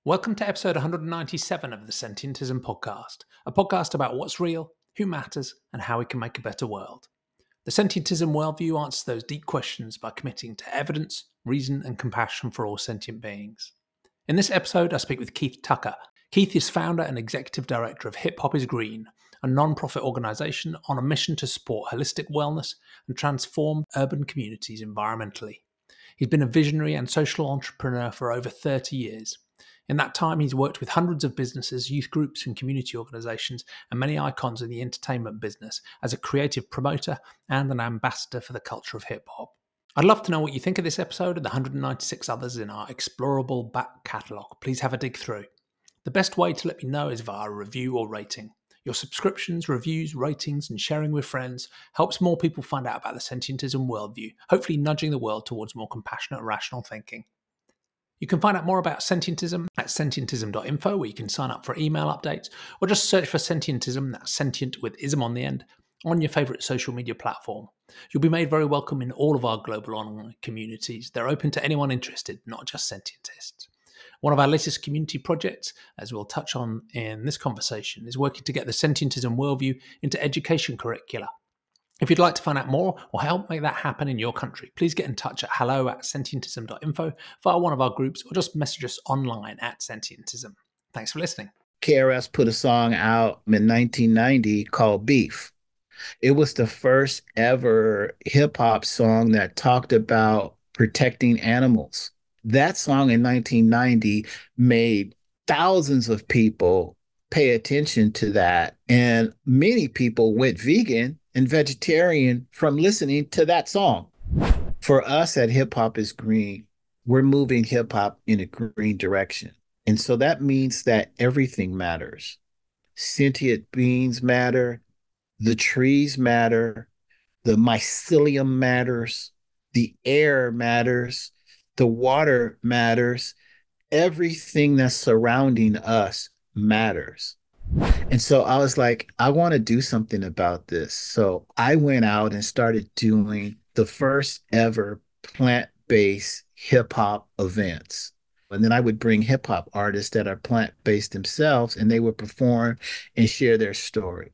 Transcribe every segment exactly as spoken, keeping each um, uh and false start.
Welcome to episode one hundred ninety-seven of the Sentientism Podcast, a podcast about what's real, who matters, and how we can make a better world. The Sentientism worldview answers those deep questions by committing to evidence, reason, and compassion for all sentient beings. In this episode, I speak with Keith Tucker. Keith is founder and executive director of Hip Hop is Green, a non-profit organisation on a mission to support holistic wellness and transform urban communities environmentally. He's been a visionary and social entrepreneur for over thirty years. In that time, he's worked with hundreds of businesses, youth groups, and community organisations, and many icons in the entertainment business as a creative promoter and an ambassador for the culture of hip-hop. I'd love to know what you think of this episode and the one hundred ninety-six others in our explorable back catalogue. Please have a dig through. The best way to let me know is via a review or rating. Your subscriptions, reviews, ratings, and sharing with friends helps more people find out about the Sentientism worldview, hopefully nudging the world towards more compassionate, rational thinking. You can find out more about Sentientism at sentientism dot info, where you can sign up for email updates, or just search for Sentientism, that's sentient with ism on the end, on your favourite social media platform. You'll be made very welcome in all of our global online communities. They're open to anyone interested, not just sentientists. One of our latest community projects, as we'll touch on in this conversation, is working to get the Sentientism worldview into education curricula. If you'd like to find out more or help make that happen in your country, please get in touch at hello at sentientism dot info via one of our groups, or just message us online at Sentientism. Thanks for listening. K R S put a song out in nineteen ninety called Beef. It was the first ever hip hop song that talked about protecting animals. That song in nineteen ninety made thousands of people pay attention to that, and many people went vegan and vegetarian from listening to that song. For us at Hip Hop is Green, we're moving hip hop in a green direction. And so that means that everything matters. Sentient beings matter, the trees matter, the mycelium matters, the air matters, the water matters, everything that's surrounding us matters. And so I was like, I want to do something about this. So I went out and started doing the first ever plant-based hip hop events. And then I would bring hip hop artists that are plant-based themselves, and they would perform and share their story.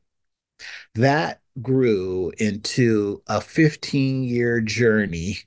That grew into a fifteen-year journey.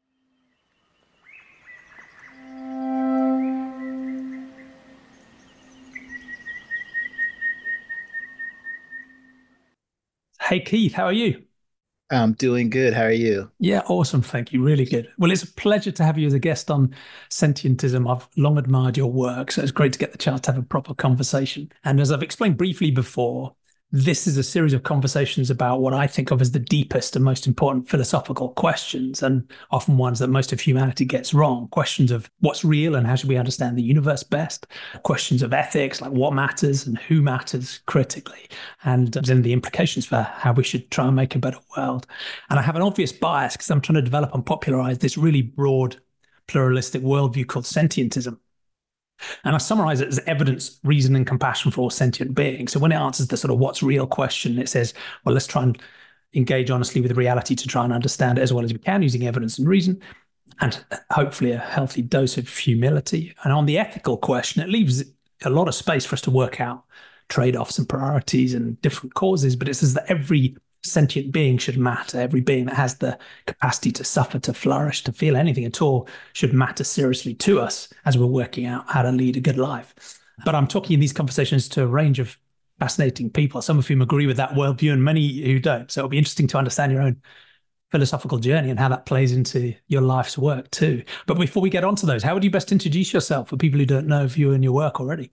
Hey, Keith, how are you? I'm doing good. How are you? Yeah, awesome. Thank you. Really good. Well, it's a pleasure to have you as a guest on Sentientism. I've long admired your work, so it's great to get the chance to have a proper conversation. And as I've explained briefly before, this is a series of conversations about what I think of as the deepest and most important philosophical questions, and often ones that most of humanity gets wrong. Questions of what's real and how should we understand the universe best? Questions of ethics, like what matters and who matters critically, and then the implications for how we should try and make a better world. And I have an obvious bias because I'm trying to develop and popularize this really broad, pluralistic worldview called sentientism. And I summarize it as evidence, reason, and compassion for all sentient beings. So when it answers the sort of what's real question, it says, well, let's try and engage honestly with reality to try and understand it as well as we can using evidence and reason, and hopefully a healthy dose of humility. And on the ethical question, it leaves a lot of space for us to work out trade-offs and priorities and different causes, but it says that every sentient being should matter. Every being that has the capacity to suffer, to flourish, to feel anything at all should matter seriously to us as we're working out how to lead a good life. But I'm talking in these conversations to a range of fascinating people, some of whom agree with that worldview and many who don't. So it'll be interesting to understand your own philosophical journey and how that plays into your life's work too. But before we get on to those, how would you best introduce yourself for people who don't know of you and your work already?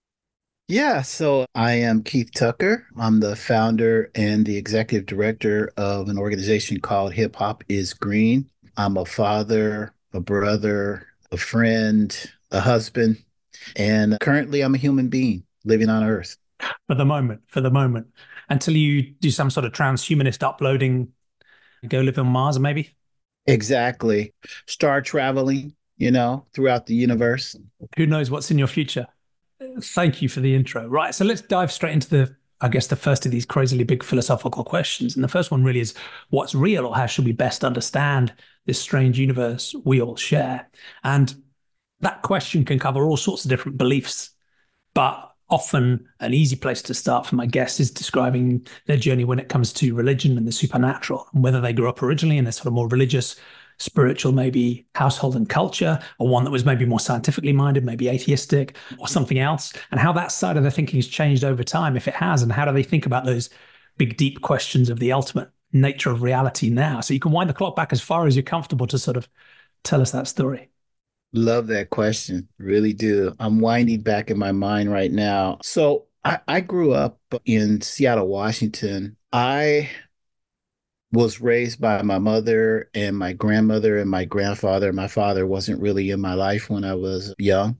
Yeah, so I am Keith Tucker. I'm the founder and the executive director of an organization called Hip Hop is Green. I'm a father, a brother, a friend, a husband, and currently I'm a human being living on Earth. For the moment, for the moment, until you do some sort of transhumanist uploading, go live on Mars maybe? Exactly. Star traveling, you know, throughout the universe. Who knows what's in your future? Thank you for the intro. Right, so let's dive straight into the, I guess, the first of these crazily big philosophical questions. And the first one really is, what's real, or how should we best understand this strange universe we all share? And That question can cover all sorts of different beliefs, but often an easy place to start for my guests is describing their journey when it comes to religion and the supernatural, and whether they grew up originally in a sort of more religious, spiritual, maybe household and culture, or one that was maybe more scientifically minded, maybe atheistic, or something else, and how that side of their thinking has changed over time, if it has, and how do they think about those big, deep questions of the ultimate nature of reality now. So you can wind the clock back as far as you're comfortable to sort of tell us that story. Love that question. Really do. I'm winding back in my mind right now. So I, I grew up in Seattle, Washington. I was raised by my mother and my grandmother and my grandfather. My father wasn't really in my life when I was young.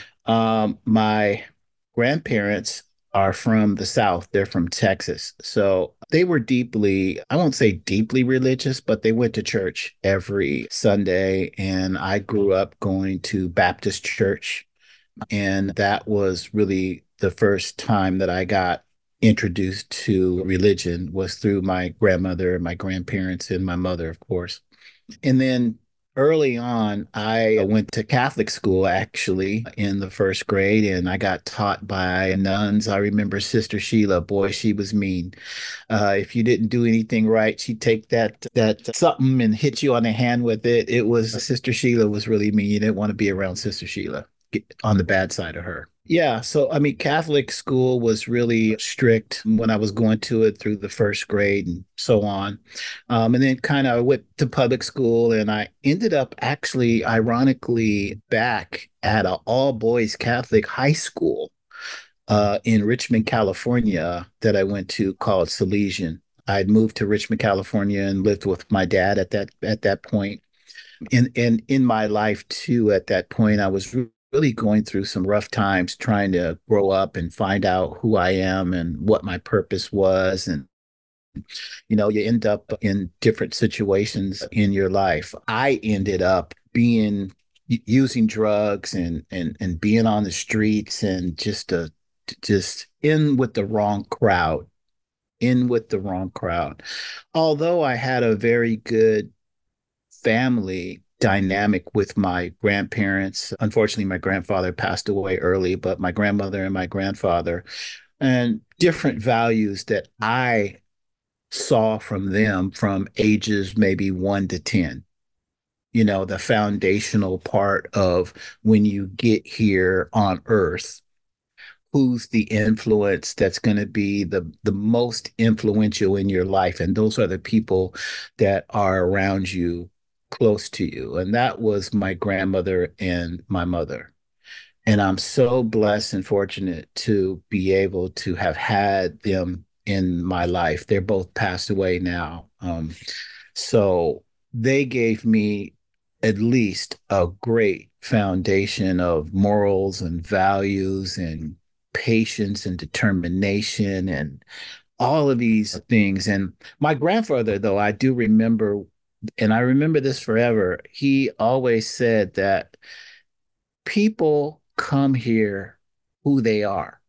Um, my grandparents are from the South. They're from Texas. So they were deeply, I won't say deeply religious, but they went to church every Sunday. And I grew up going to Baptist church. And that was really the first time that I got introduced to religion was through my grandmother, my grandparents, and my mother, of course. And then early on, I went to Catholic school actually in the first grade, and I got taught by nuns. I remember Sister Sheila. Boy, she was mean. Uh, if you didn't do anything right, she'd take that that something and hit you on the hand with it. It was Sister Sheila was really mean. You didn't want to be around Sister Sheila. Get on the bad side of her. Yeah, so I mean, Catholic school was really strict when I was going to it through the first grade and so on. Um, and then kind of went to public school, and I ended up actually, ironically, back at an all boys Catholic high school uh, in Richmond, California, that I went to called Salesian. I'd moved to Richmond, California, and lived with my dad at that at that point. And and in my life too, at that point, I was really going through some rough times trying to grow up and find out who I am and what my purpose was. And, you know, you end up in different situations in your life. I ended up being using drugs and and and being on the streets and just uh just in with the wrong crowd, in with the wrong crowd. Although I had a very good family dynamic with my grandparents. Unfortunately, my grandfather passed away early, but my grandmother and my grandfather, and different values that I saw from them from ages maybe one to ten. You know, the foundational part of when you get here on earth, who's the influence that's going to be the the most influential in your life, and those are the people that are around you, close to you. And that was my grandmother and my mother. And I'm so blessed and fortunate to be able to have had them in my life. They're both passed away now. Um, so they gave me at least a great foundation of morals and values and patience and determination and all of these things. And my grandfather, though, I do remember, and I remember this forever, he always said that people come here who they are.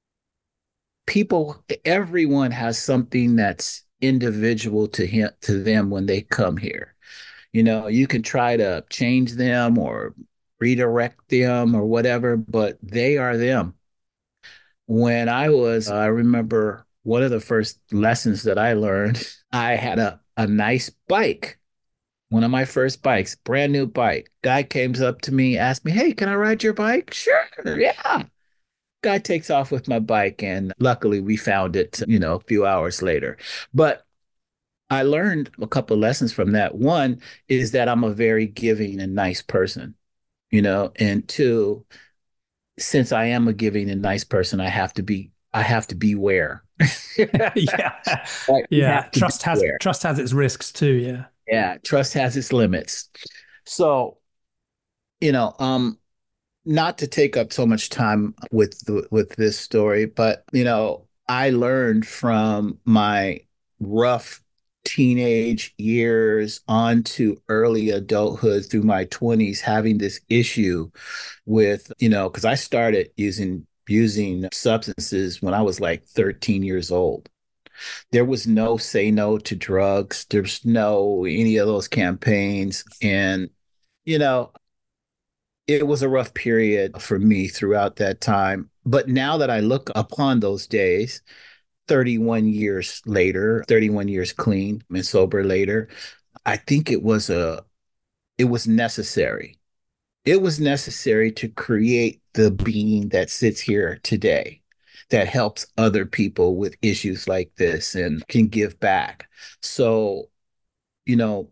People, everyone has something that's individual to him, to them when they come here. You know, you can try to change them or redirect them or whatever, but they are them. When I was, uh, I remember one of the first lessons that I learned, I had a, a nice bike, one of my first bikes, brand new bike. Guy came up to me, asked me, "Hey, can I ride your bike?" Sure, yeah. Guy takes off with my bike, and luckily we found it, you know, a few hours later. But I learned a couple of lessons from that. One is that I'm a very giving and nice person, you know, and two, since I am a giving and nice person, I have to be I have to beware. Yeah. Right? You Yeah. have to Trust has beware. trust has its risks too. Yeah. Yeah, trust has its limits. So, you know, um, not to take up so much time with the, with this story, but you know, I learned from my rough teenage years on to early adulthood through my twenties having this issue with, you know, because I started using using substances when I was like thirteen years old. There was no say no to drugs. There's no any of those campaigns. And, you know, it was a rough period for me throughout that time. But now that I look upon those days, thirty-one years later, thirty-one years clean and sober later, I think it was a it was necessary. It was necessary to create the being that sits here today that helps other people with issues like this and can give back. So, you know,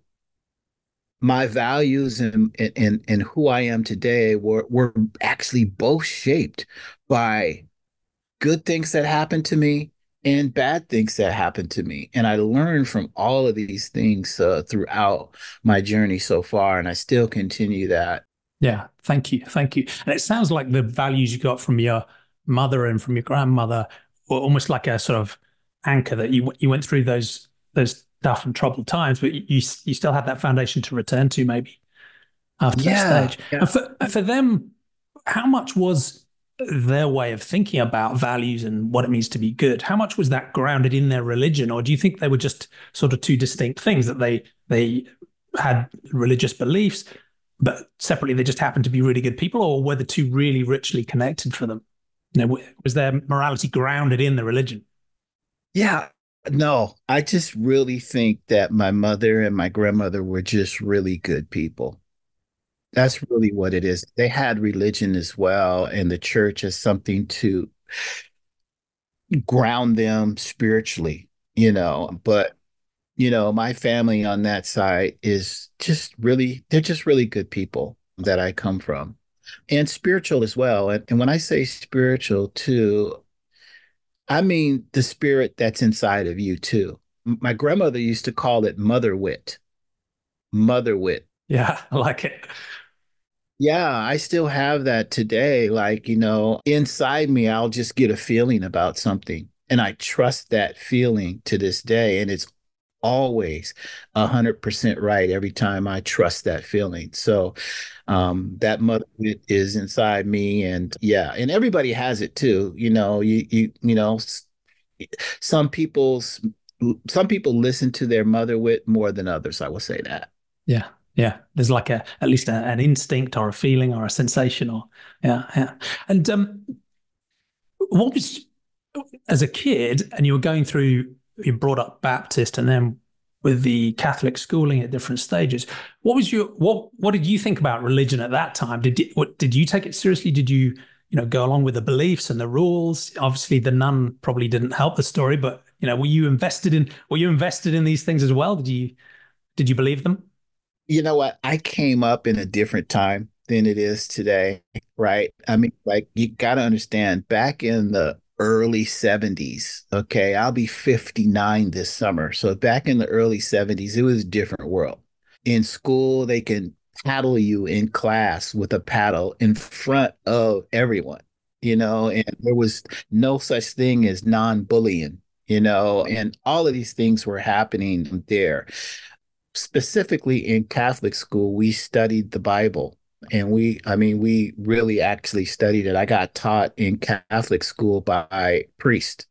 my values and and and who I am today were were actually both shaped by good things that happened to me and bad things that happened to me. And I learned from all of these things uh, throughout my journey so far, and I still continue that. Yeah, thank you, thank you. And it sounds like the values you got from your mother and from your grandmother were almost like a sort of anchor that you you went through those those tough and troubled times, but you you still had that foundation to return to maybe after that Yeah, stage. yeah. And for for them, how much was their way of thinking about values and what it means to be good? How much was that grounded in their religion, or do you think they were just sort of two distinct things that they they had religious beliefs, but separately they just happened to be really good people, or were the two really richly connected for them? You know, was their morality grounded in the religion? Yeah. No, I just really think that my mother and my grandmother were just really good people. That's really what it is. They had religion as well, and the church as something to ground them spiritually, you know. But, you know, my family on that side is just really, they're just really good people that I come from and spiritual as well. And, and when I say spiritual too, I mean the spirit that's inside of you too. My grandmother used to call it mother wit, mother wit. Yeah, I like it. Yeah, I still have that today. Like, you know, inside me, I'll just get a feeling about something. And I trust that feeling to this day. And it's always a hundred percent right every time I trust that feeling. So um that mother is inside me. And yeah, and everybody has it too. You know, you you you know, s- some people's some people listen to their mother wit more than others. I will say that. Yeah, yeah. There's like a at least a, an instinct or a feeling or a sensation or yeah, yeah. And um, what was as a kid, and you were going through, you brought up Baptist, and then with the Catholic schooling at different stages. What was your what What did you think about religion at that time? Did you, what did you take it seriously? Did you you know go along with the beliefs and the rules? Obviously, the nun probably didn't help the story, but you know, were you invested in were you invested in these things as well? Did you did you believe them? You know what? I came up in a different time than it is today, right? I mean, like you got to understand, back in the early seventies, okay, I'll be fifty-nine this summer. So back in the early seventies, it was a different world. In school, they can paddle you in class with a paddle in front of everyone, you know, and there was no such thing as non-bullying, you know, and all of these things were happening there. Specifically in Catholic school, we studied the Bible. And we, I mean, we really actually studied it. I got taught in Catholic school by priest.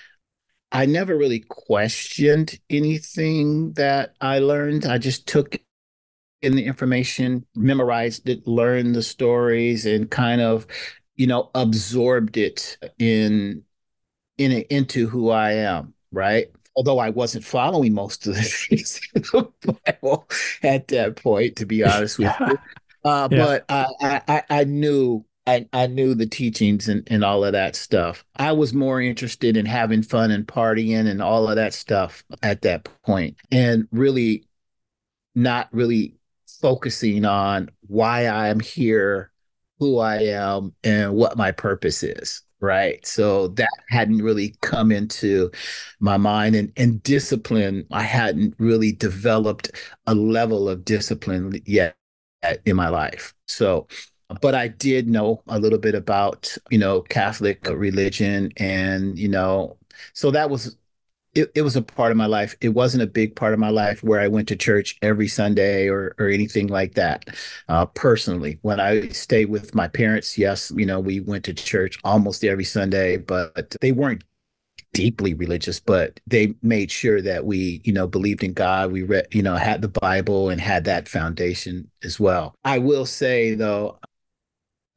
I never really questioned anything that I learned. I just took in the information, memorized it, learned the stories, and kind of, you know, absorbed it in in into who I am, right? Although I wasn't following most of the things in the Bible at that point, to be honest with Yeah, you. Uh, yeah, but I, I, I I knew I, I knew the teachings and, and all of that stuff. I was more interested in having fun and partying and all of that stuff at that point, and really not really focusing on why I'm here, who I am, and what my purpose is. Right. So that hadn't really come into my mind and, and discipline. I hadn't really developed a level of discipline yet in my life. So, but I did know a little bit about, you know, Catholic religion and, you know, so that was it, it was a part of my life. It wasn't a big part of my life where I went to church every Sunday or or anything like that. Uh, personally, when I stayed with my parents, yes, you know, we went to church almost every Sunday, but they weren't deeply religious, but they made sure that we, you know, believed in God. We read, you know, had the Bible and had that foundation as well. I will say though,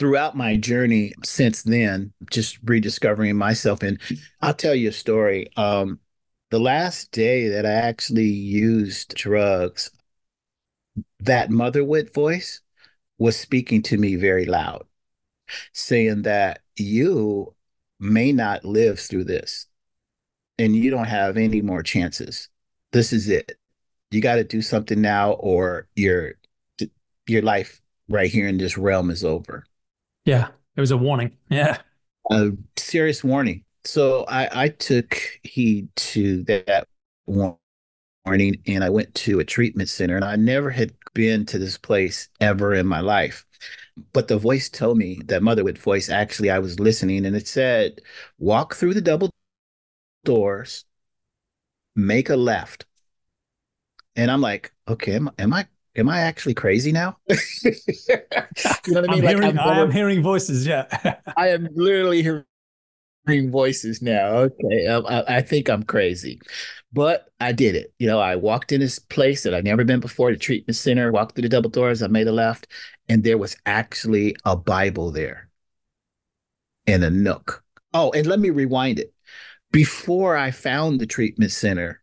throughout my journey since then, just rediscovering myself. And I'll tell you a story. Um, the last day that I actually used drugs, that motherwit voice was speaking to me very loud, saying that you may not live through this and you don't have any more chances. This is it. You got to do something now, or your your life right here in this realm is over. Yeah. It was a warning. Yeah. A serious warning. So I, I took heed to that warning, and I went to a treatment center, and I never had been to this place ever in my life. But the voice told me, that motherhood voice, actually, I was listening, and it said, walk through the double doors, make a left. And I'm like, okay, am, am I am I actually crazy now? You know what I I'm mean? Like hearing, I'm I am never, hearing voices. Yeah. I am literally hearing voices now. Okay, um, I, I think I'm crazy, but I did it. You know, I walked in this place that I'd never been before, the treatment center. Walked through the double doors. I made a left, and there was actually a Bible there in a nook. Oh, and let me rewind it. Before I found the treatment center,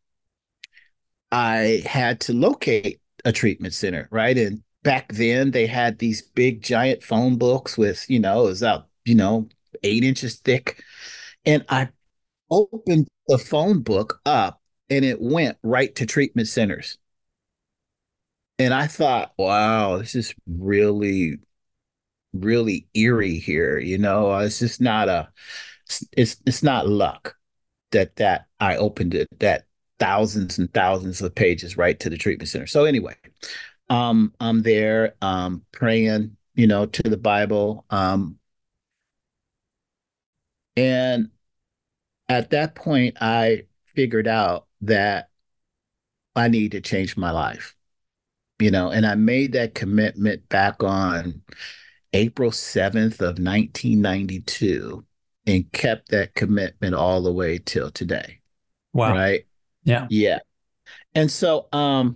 I had to locate a treatment center, right? And back then they had these big giant phone books with, you know, it was out, you know, eight inches thick. And I opened the phone book up and it went right to treatment centers. And I thought, wow, this is really, really eerie here. You know, it's just not a, it's it's not luck that that I opened it, that thousands and thousands of pages right to the treatment center. So anyway, um, I'm there, um, praying, you know, to the Bible, um, and at that point, I figured out that I need to change my life, you know, and I made that commitment back on April seventh of nineteen ninety-two and kept that commitment all the way till today, Wow. right? Yeah. Yeah. And so, um,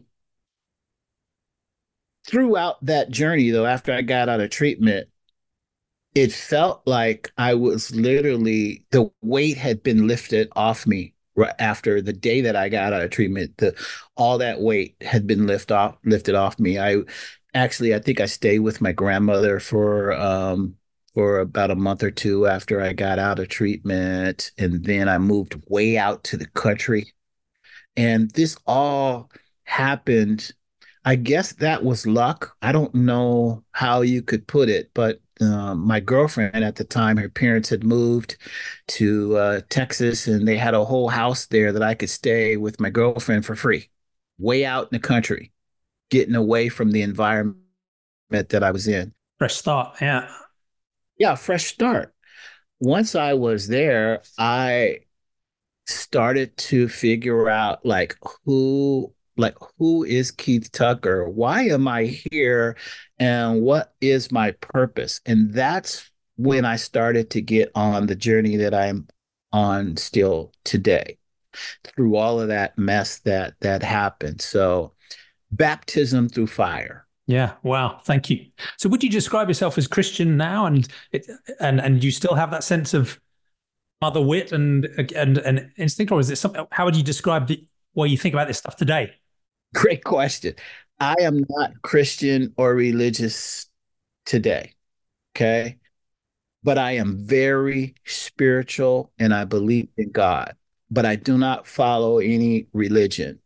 throughout that journey, though, after I got out of treatment, it felt like I was literally, the weight had been lifted off me right after the day that I got out of treatment. The all that weight had been lifted off lifted off me. I actually, I think I stayed with my grandmother for um for about a month or two after I got out of treatment, and then I moved way out to the country. And this all happened. I guess that was luck. I don't know how you could put it, but uh, my girlfriend at the time, her parents had moved to uh, Texas, and they had a whole house there that I could stay with my girlfriend for free, way out in the country, getting away from the environment that I was in. Fresh start. Yeah. Yeah, fresh start. Once I was there, I started to figure out like who like who is Keith Tucker? Why am I here? And what is my purpose? And that's when I started to get on the journey that I'm on still today, through all of that mess that that happened. So baptism through fire. Yeah. Wow. Thank you. So would you describe yourself as Christian now, and it, and and you still have that sense of mother wit and and and instinct, or is it something? How would you describe the way you think about this stuff today? Great question. I am not Christian or religious today. Okay. But I am very spiritual and I believe in God, but I do not follow any religion.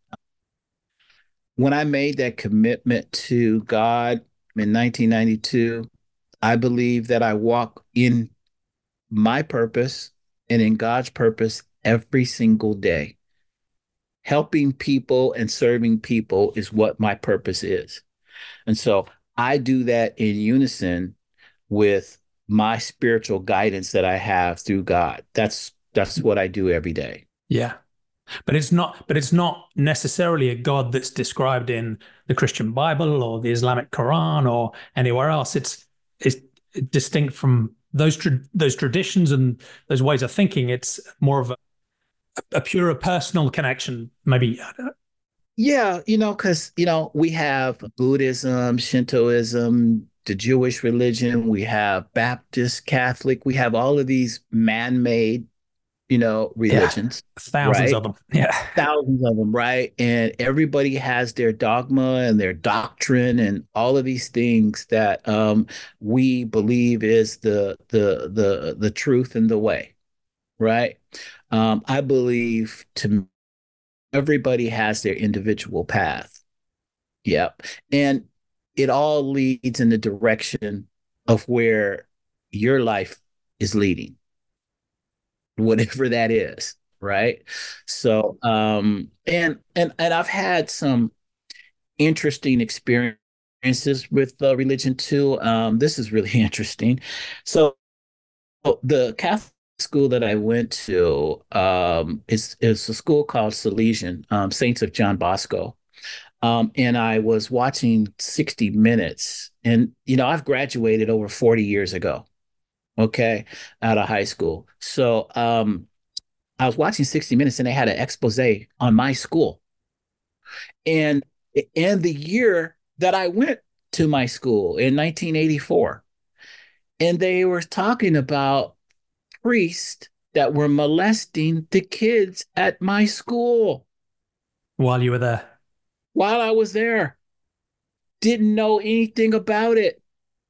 When I made that commitment to God in nineteen ninety-two, I believe that I walk in my purpose and in God's purpose every single day. Helping people and serving people is what my purpose is. And so I do that in unison with my spiritual guidance that I have through God. That's that's what I do every day. Yeah. But it's not but it's not necessarily a God that's described in the Christian Bible or the Islamic Quran or anywhere else. It's it's distinct from those tra- those traditions and those ways of thinking. It's more of a, a pure personal connection, maybe. Yeah, you know, because you know, we have Buddhism, Shintoism, the Jewish religion, we have Baptist, Catholic, we have all of these man-made, you know, Yeah. religions, Thousands right? of them. Yeah. Thousands of them, right? And everybody has their dogma and their doctrine and all of these things that um, we believe is the the the the truth and the way, right? Um, I believe to everybody has their individual path. Yep. And it all leads in the direction of where your life is leading, whatever that is, right? So, um, and and and I've had some interesting experiences with uh, religion too. Um, this is really interesting. So, the Catholic school that I went to um, is is a school called Salesian, um, Saints of John Bosco. Um, and I was watching sixty Minutes, and you know, I've graduated over forty years ago, okay, out of high school. So um, I was watching sixty Minutes, and they had an expose on my school and and the year that I went to my school in nineteen eighty-four. And they were talking about priests that were molesting the kids at my school While you were there. while I was there. Didn't know anything about it.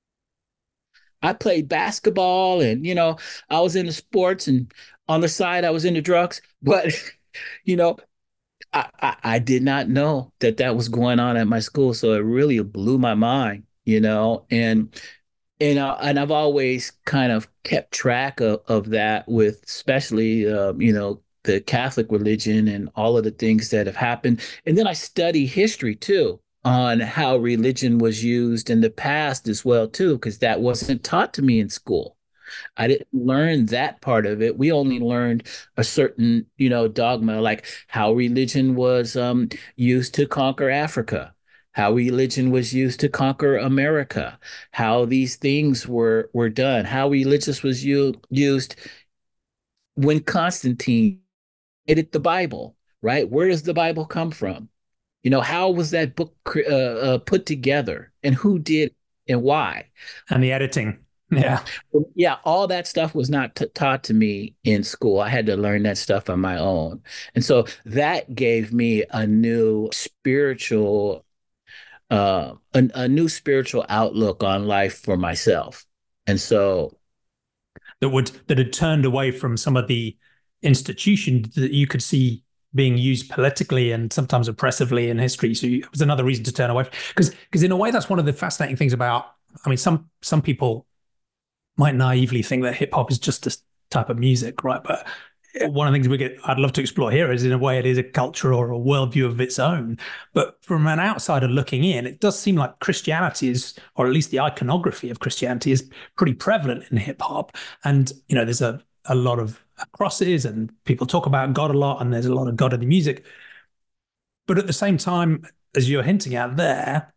I played basketball and, you know, I was into sports and on the side I was into drugs. But, you know, I, I, I did not know that that was going on at my school. So it really blew my mind, you know, and and uh, and I've always kind of kept track of, of that with especially um, you know, the Catholic religion and all of the things that have happened. And then I study history too on how religion was used in the past as well too, because that wasn't taught to me in school. I didn't learn that part of it. We only learned a certain, you know, dogma, like how religion was um, used to conquer Africa, how religion was used to conquer America, how these things were were done, how religious was u- used when Constantine edited the Bible, right? Where does the Bible come from? You know, how was that book uh, uh, put together, and who did and why? And the editing. Yeah. Yeah, all that stuff was not t taught to me in school. I had to learn that stuff on my own. And so that gave me a new spiritual, uh, a, a new spiritual outlook on life for myself. And so, That would that had turned away from some of the institutions that you could see being used politically and sometimes oppressively in history. So it was another reason to turn away. Because because in a way, that's one of the fascinating things about. I mean, some some people might naively think that hip hop is just a type of music, right? But one of the things we get, I'd love to explore here is in a way it is a culture or a worldview of its own. But from an outsider looking in, it does seem like Christianity is, or at least the iconography of Christianity is pretty prevalent in hip hop. And, you know, there's a, a lot of crosses and people talk about God a lot and there's a lot of God in the music. But at the same time, as you're hinting at there,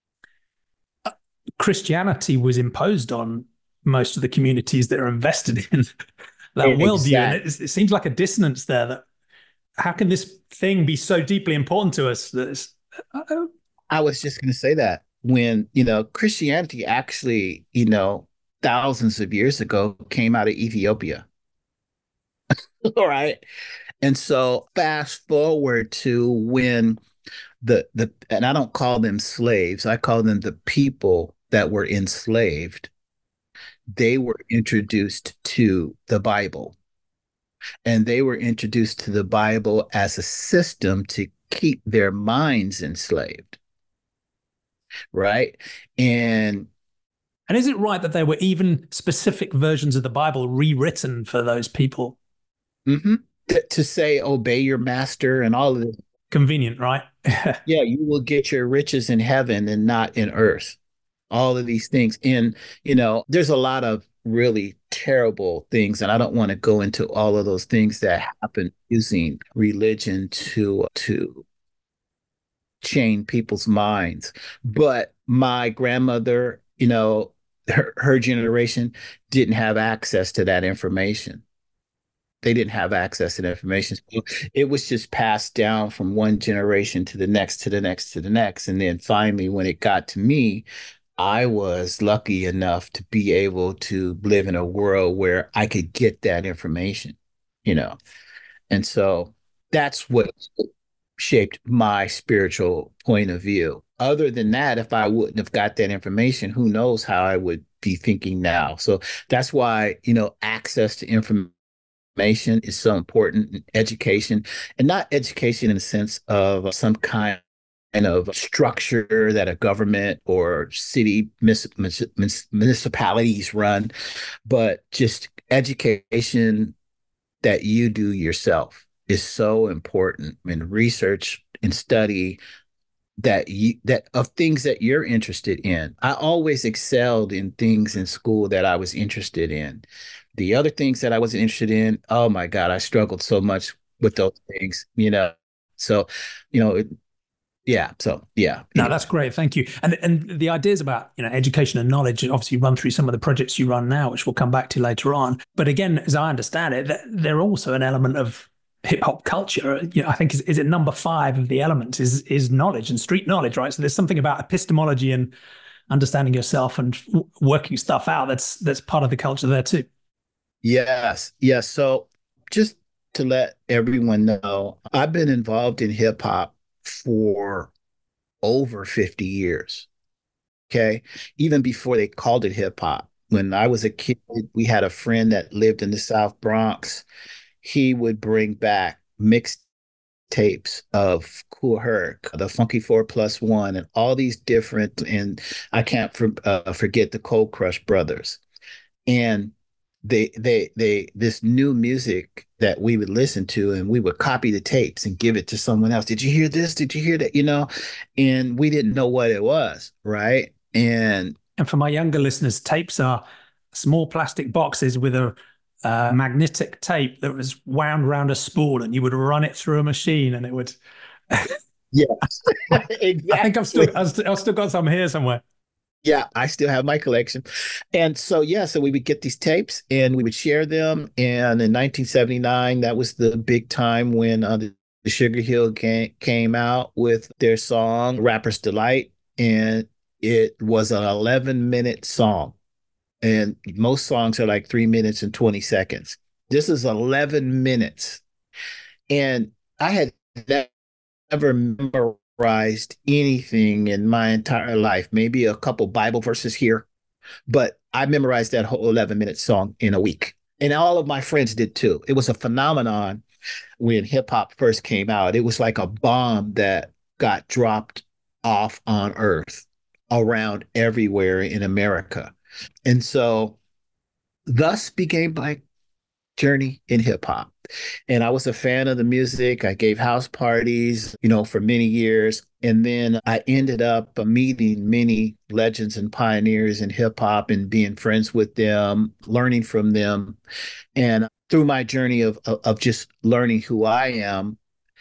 Christianity was imposed on most of the communities that are invested in that worldview. And exact. it, it seems like a dissonance there that how can this thing be so deeply important to us that it's, uh, I was just going to say that when, you know, Christianity actually, you know, thousands of years ago came out of Ethiopia. All right. And so fast forward to when the the and I don't call them slaves, I call them the people that were enslaved. They were introduced to the Bible, and they were introduced to the Bible as a system to keep their minds enslaved, right? And and is it right that there were even specific versions of the Bible rewritten for those people? mhm, to, to say obey your master and all of this. Convenient, right? Yeah, you will get your riches in heaven and not in earth. All of these things. And, you know, there's a lot of really terrible things, and I don't want to go into all of those things that happen using religion to to chain people's minds. But my grandmother, you know, her, her generation didn't have access to that information. They didn't have access to the information. So it was just passed down from one generation to the next, to the next, to the next. And then finally, when it got to me, I was lucky enough to be able to live in a world where I could get that information, you know. And so that's what shaped my spiritual point of view. Other than that, if I wouldn't have got that information, who knows how I would be thinking now. So that's why, you know, access to information is so important, education, and not education in the sense of some kind of structure that a government or city municipalities run, but just education that you do yourself is so important in research and study that you that of things that you're interested in. I always excelled in things in school that I was interested in. The other things that I wasn't interested in, oh my God, I struggled so much with those things, you know. So, you know, it, yeah. So yeah. No, Anyway. that's great. Thank you. And and the ideas about, you know, education and knowledge, obviously run through some of the projects you run now, which we'll come back to later on. But again, as I understand it, they're also an element of hip hop culture. You know, I think is, is it number five of the elements is is knowledge and street knowledge, right? So there's something about epistemology and understanding yourself and working stuff out that's that's part of the culture there too. Yes. Yes. So just to let everyone know, I've been involved in hip hop for over fifty years. Okay. Even before they called it hip hop. When I was a kid, we had a friend that lived in the South Bronx. He would bring back mixed tapes of Kool Herc, the Funky Four Plus One, and all these different, and I can't for, uh, forget the Cold Crush Brothers. And they, they, they, this new music that we would listen to, and we would copy the tapes and give it to someone else. Did you hear this? Did you hear that? You know, and we didn't know what it was, right? And And for my younger listeners, tapes are small plastic boxes with a uh, magnetic tape that was wound around a spool, and you would run it through a machine, and it would. yes, I think I've still exactly. I've still, I've still got some here somewhere. Yeah, I still have my collection. And so, yeah, so we would get these tapes and we would share them. And in nineteen seventy-nine, that was the big time when uh, the, the Sugar Hill Gang came out with their song, Rapper's Delight. And it was an eleven minute song. And most songs are like three minutes and twenty seconds. This is eleven minutes. And I had never memorized anything in my entire life, maybe a couple Bible verses here, but I memorized that whole eleven minute song in a week. And all of my friends did too. It was a phenomenon when hip hop first came out. It was like a bomb that got dropped off on earth around everywhere in America. And so thus became my journey in hip hop. And I was a fan of the music. I gave house parties, you know, for many years. And then I ended up meeting many legends and pioneers in hip hop and being friends with them, learning from them. And through my journey of, of, of just learning who I am,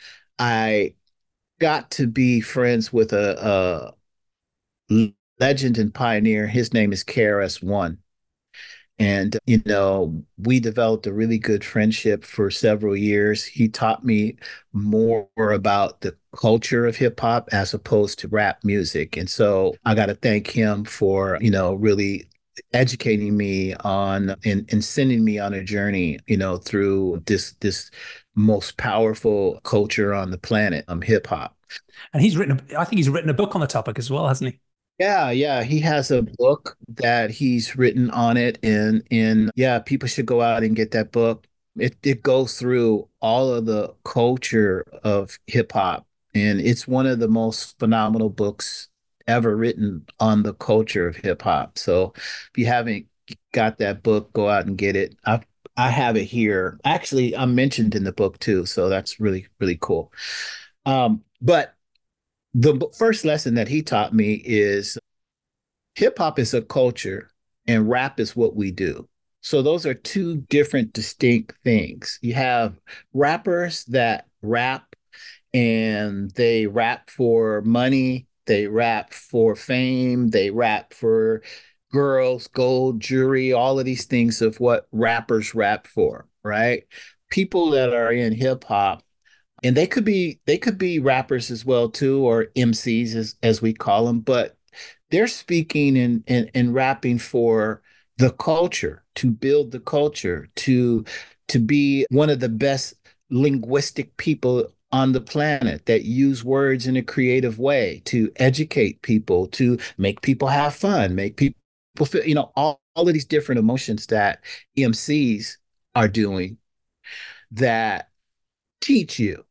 I got to be friends with a, a legend and pioneer. His name is K R S One. And, you know, we developed a really good friendship for several years. He taught me more about the culture of hip hop as opposed to rap music. And so I got to thank him for, you know, really educating me on and, and sending me on a journey, you know, through this this most powerful culture on the planet, um, hip hop. And he's written, a, I think he's written a book on the topic as well, hasn't he? Yeah, yeah, he has a book that he's written on it, and and yeah, people should go out and get that book. It it goes through all of the culture of hip hop, and it's one of the most phenomenal books ever written on the culture of hip hop. So if you haven't got that book, go out and get it. I I have it here. Actually, I'm mentioned in the book too, so that's really really cool. Um, but the b- first lesson that he taught me is hip hop is a culture and rap is what we do. So those are two different, distinct things. You have rappers that rap and they rap for money, they rap for fame, they rap for girls, gold, jewelry, all of these things of what rappers rap for, right? People that are in hip hop, and they could be they could be rappers as well too, or M Cs as as we call them, but they're speaking and, and, and rapping for the culture, to build the culture, to to be one of the best linguistic people on the planet that use words in a creative way to educate people, to make people have fun, make people feel, you know, all, all of these different emotions that M Cs are doing that teach you.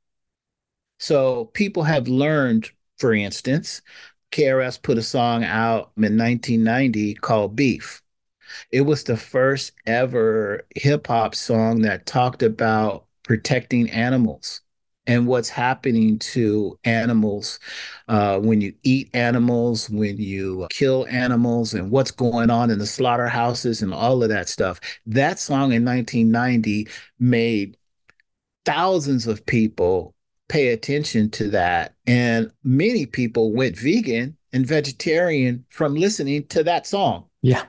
So people have learned, for instance, K R S put a song out in nineteen ninety called Beef. It was the first ever hip hop song that talked about protecting animals and what's happening to animals uh, when you eat animals, when you kill animals, and what's going on in the slaughterhouses and all of that stuff. That song in nineteen ninety made thousands of people pay attention to that. And many people went vegan and vegetarian from listening to that song. Yeah.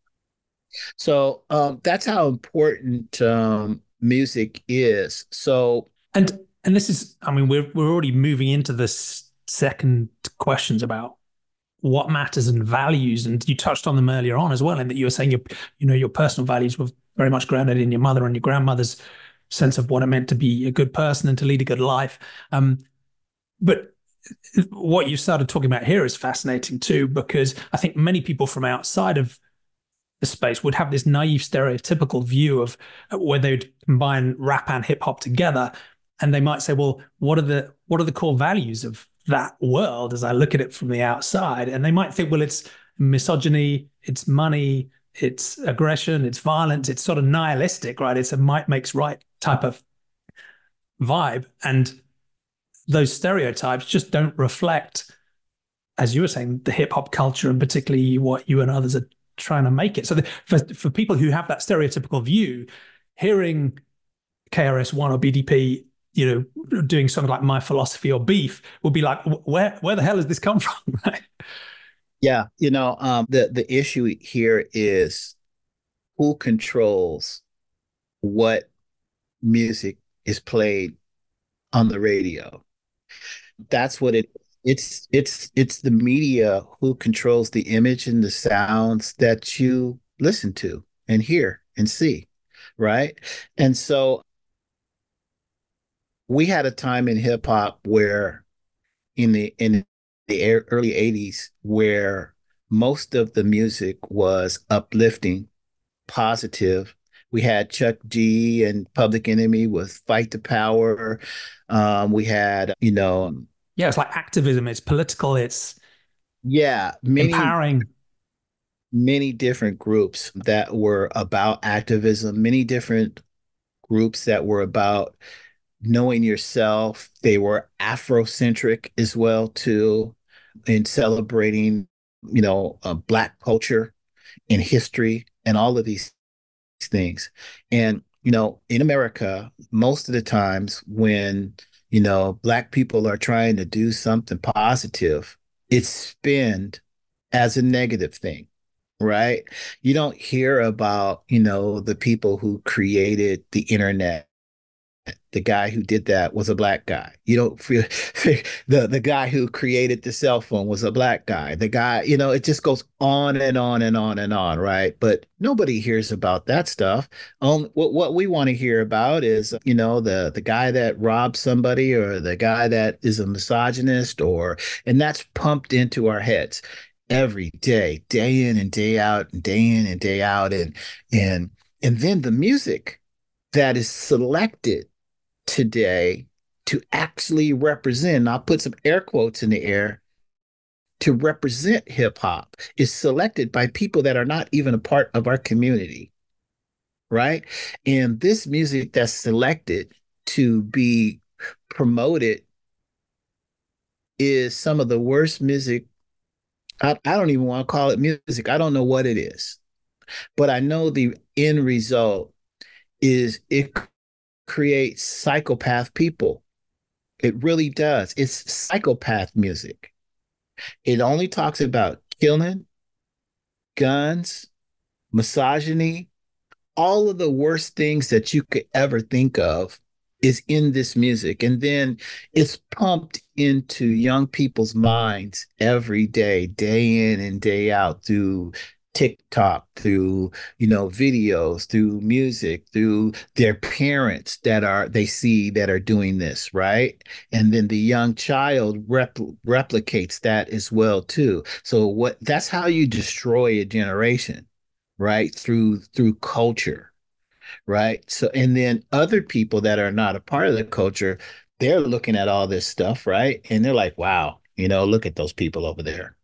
So um, that's how important um, music is. So, And and this is, I mean, we're we're already moving into this second questions about what matters and values, and you touched on them earlier on as well, and that you were saying your you know your personal values were very much grounded in your mother and your grandmother's sense of what it meant to be a good person and to lead a good life. Um, but what you started talking about here is fascinating too, because I think many people from outside of the space would have this naive, stereotypical view of where they'd combine rap and hip hop together, and they might say, "Well, what are the what are the core values of that world?" As I look at it from the outside, and they might think, "Well, it's misogyny, it's money, it's aggression, it's violence, it's sort of nihilistic, right? It's a might makes right type of vibe," and those stereotypes just don't reflect, as you were saying, the hip hop culture and particularly what you and others are trying to make it. So the, for for people who have that stereotypical view, hearing K R S One or B D P, you know, doing something like My Philosophy or Beef would be like, where where the hell has this come from? Right? yeah, you know, um, the the issue here is who controls what music is played on the radio. That's what it it's it's it's the media who controls the image and the sounds that you listen to and hear and see, right? And so we had a time in hip hop where in the in the early eighties where most of the music was uplifting, positive. We had Chuck D and Public Enemy with Fight the Power. Um, we had, you know, Yeah, it's like activism. It's political. It's yeah, many, empowering. many different groups that were about activism, many different groups that were about knowing yourself. They were Afrocentric as well, too, in celebrating, you know, uh, Black culture and history and all of these things. And, you know, in America, most of the times when, you know, Black people are trying to do something positive, it's spinned as a negative thing, right? You don't hear about, you know, the people who created the internet. The guy who did that was a Black guy. You don't feel the the guy who created the cell phone was a Black guy. The guy, you know, it just goes on and on and on and on, right? But nobody hears about that stuff. Um, what what we want to hear about is, you know, the the guy that robbed somebody or the guy that is a misogynist, or and that's pumped into our heads every day, day in and day out, and day in and day out, and and and then the music that is selected today to actually represent, I'll put some air quotes in the air, to represent hip hop is selected by people that are not even a part of our community, right? And this music that's selected to be promoted is some of the worst music. I, I don't even want to call it music. I don't know what it is, but I know the end result is it creates psychopath people. It really does. It's psychopath music. It only talks about killing, guns, misogyny, all of the worst things that you could ever think of is in this music. And then it's pumped into young people's minds every day, day in and day out through TikTok, through, you know, videos, through music, through their parents that are they see that are doing this, right? And then the young child repl replicates that as well too. So what that's how you destroy a generation, right? Through through culture, right? So, and then other people that are not a part of the culture, they're looking at all this stuff, right? And they're like, wow, you know, look at those people over there.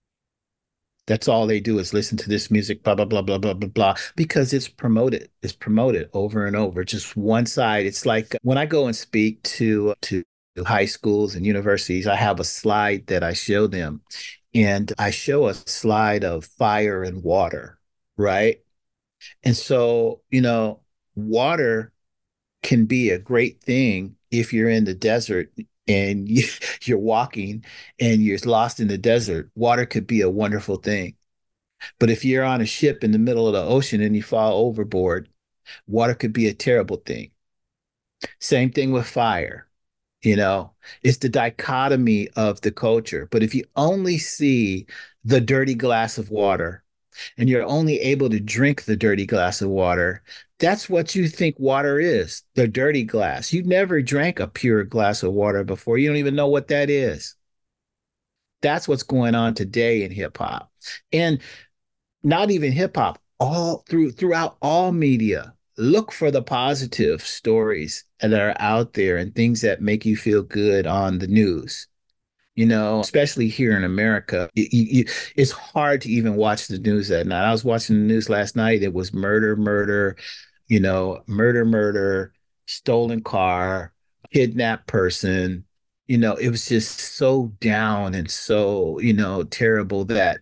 That's all they do is listen to this music, blah, blah, blah, blah, blah, blah, blah, because it's promoted. It's promoted over and over. Just one side. It's like when I go and speak to to high schools and universities, I have a slide that I show them. And I show a slide of fire and water, right? And so, you know, water can be a great thing if you're in the desert and you, you're walking and you're lost in the desert. Water could be a wonderful thing. But if you're on a ship in the middle of the ocean and you fall overboard, water could be a terrible thing. Same thing with fire. You know, it's the dichotomy of the culture. But if you only see the dirty glass of water, and you're only able to drink the dirty glass of water, that's what you think water is, the dirty glass. You never drank a pure glass of water before. You don't even know what that is. That's what's going on today in hip hop. And not even hip hop, all through throughout all media. Look for the positive stories that are out there and things that make you feel good on the news. You know, especially here in America, you, you, it's hard to even watch the news at night. I was watching the news last night. It was murder, murder, you know, murder, murder, stolen car, kidnapped person. You know, it was just so down and so, you know, terrible that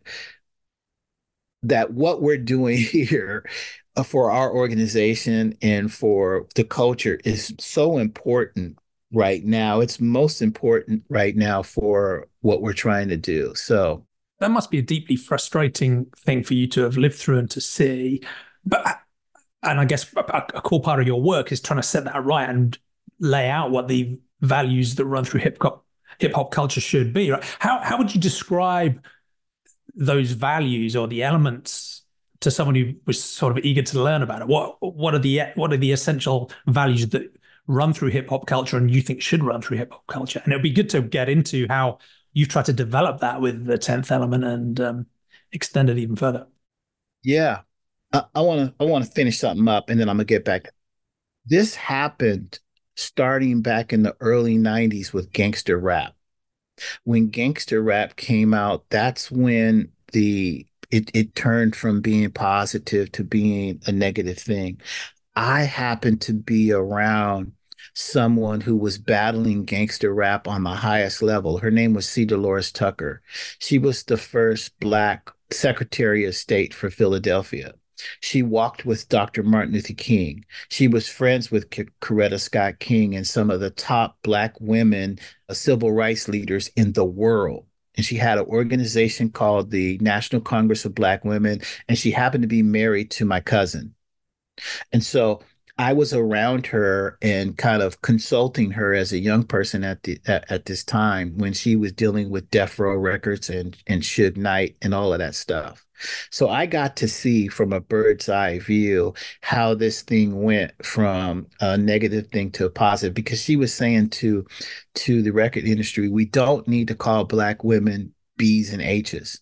that what we're doing here uh, for our organization and for the culture is so important right now. It's most important right now for what we're trying to do. So that must be a deeply frustrating thing for you to have lived through and to see. But and I guess a, a core part of your work is trying to set that right and lay out what the values that run through hip hop hip hop culture should be. Right? How how would you describe those values or the elements to someone who was sort of eager to learn about it? What what are the what are the essential values that run through hip hop culture and you think should run through hip hop culture? And it'd be good to get into how you've tried to develop that with the tenth Element and um, extend it even further. Yeah, I want to I want to finish something up and then I'm gonna get back. This happened starting back in the early nineties with gangster rap. When gangster rap came out, that's when the it, it turned from being positive to being a negative thing. I happened to be around someone who was battling gangster rap on the highest level. Her name was C. Dolores Tucker. She was the first Black Secretary of State for Philadelphia. She walked with Doctor Martin Luther King. She was friends with Coretta Scott King and some of the top Black women, uh, civil rights leaders in the world. And she had an organization called the National Congress of Black Women, and she happened to be married to my cousin. And so I was around her and kind of consulting her as a young person at the at, at this time when she was dealing with Death Row Records and and Suge Knight and all of that stuff. So I got to see from a bird's eye view how this thing went from a negative thing to a positive, because she was saying to to the record industry, we don't need to call Black women B's and H's.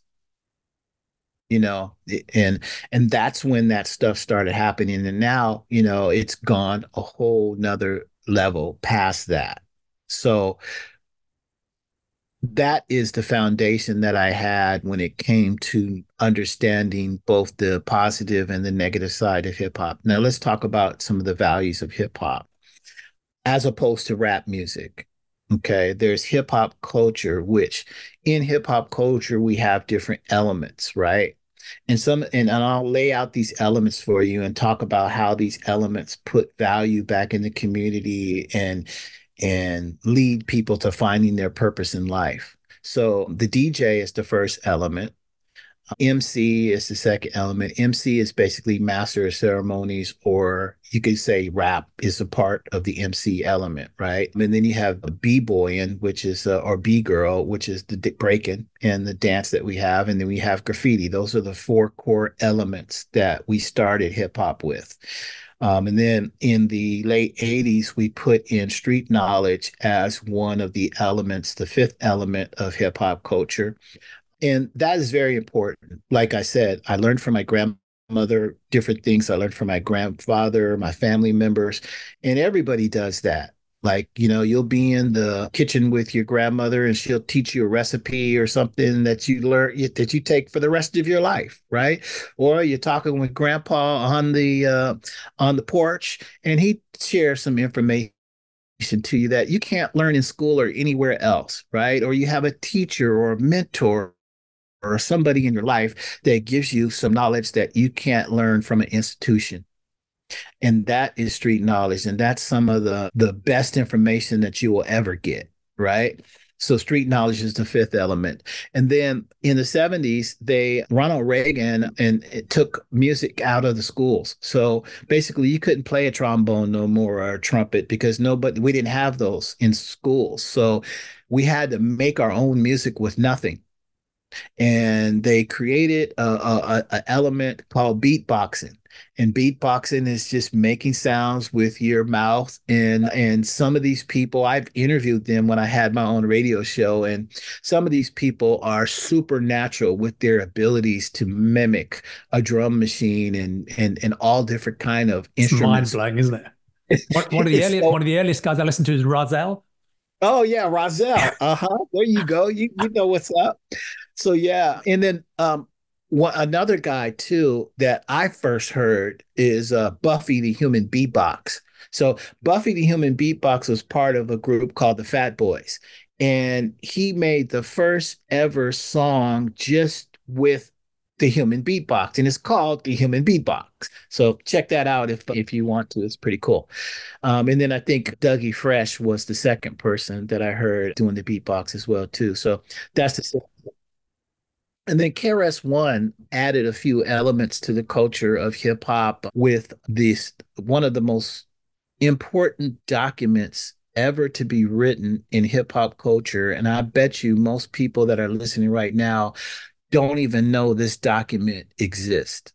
You know, and and that's when that stuff started happening. And now, you know, it's gone a whole nother level past that. So that is the foundation that I had when it came to understanding both the positive and the negative side of hip hop. Now let's talk about some of the values of hip hop as opposed to rap music. Okay, there's hip hop culture, which in hip hop culture, we have different elements, right? And some and, and I'll lay out these elements for you and talk about how these elements put value back in the community and and lead people to finding their purpose in life. So the D J is the first element. M C is the second element. M C is basically master of ceremonies, or you could say rap is a part of the M C element, right? And then you have b-boying, which is, uh, or b-girl, which is the breaking and the dance that we have. And then we have graffiti. Those are the four core elements that we started hip hop with. Um, and then in the late eighties, we put in street knowledge as one of the elements, the fifth element of hip hop culture. And that is very important. Like I said, I learned from my grandmother different things. I learned from my grandfather, my family members, and everybody does that. Like, you know, you'll be in the kitchen with your grandmother and she'll teach you a recipe or something that you learn that you take for the rest of your life, right? Or you're talking with grandpa on the uh, on the porch and he shares some information to you that you can't learn in school or anywhere else, right? Or you have a teacher or a mentor or somebody in your life that gives you some knowledge that you can't learn from an institution. And that is street knowledge. And that's some of the, the best information that you will ever get, right? So street knowledge is the fifth element. And then in the seventies, they Ronald Reagan and it took music out of the schools. So basically you couldn't play a trombone no more or a trumpet because nobody we didn't have those in schools. So we had to make our own music with nothing. And they created a, a, a element called beatboxing. And beatboxing is just making sounds with your mouth. And and some of these people, I've interviewed them when I had my own radio show, and some of these people are supernatural with their abilities to mimic a drum machine and and and all different kind of It's mind instruments. blowing, isn't it? One, one of the It's early so one of the earliest guys I listened to is Razel. Oh yeah, Rozelle. Uh-huh. There you go. You you know what's up. So yeah, and then um one another guy too that I first heard is uh Buffy the Human Beatbox. So Buffy the Human Beatbox was part of a group called the Fat Boys. And he made the first ever song just with the human beatbox, and it's called the Human Beatbox. So check that out if if you want to. It's pretty cool. Um, and then I think Dougie Fresh was the second person that I heard doing the beatbox as well too. So that's the and then K R S One added a few elements to the culture of hip hop with this one of the most important documents ever to be written in hip hop culture. And I bet you most people that are listening right now don't even know this document exists.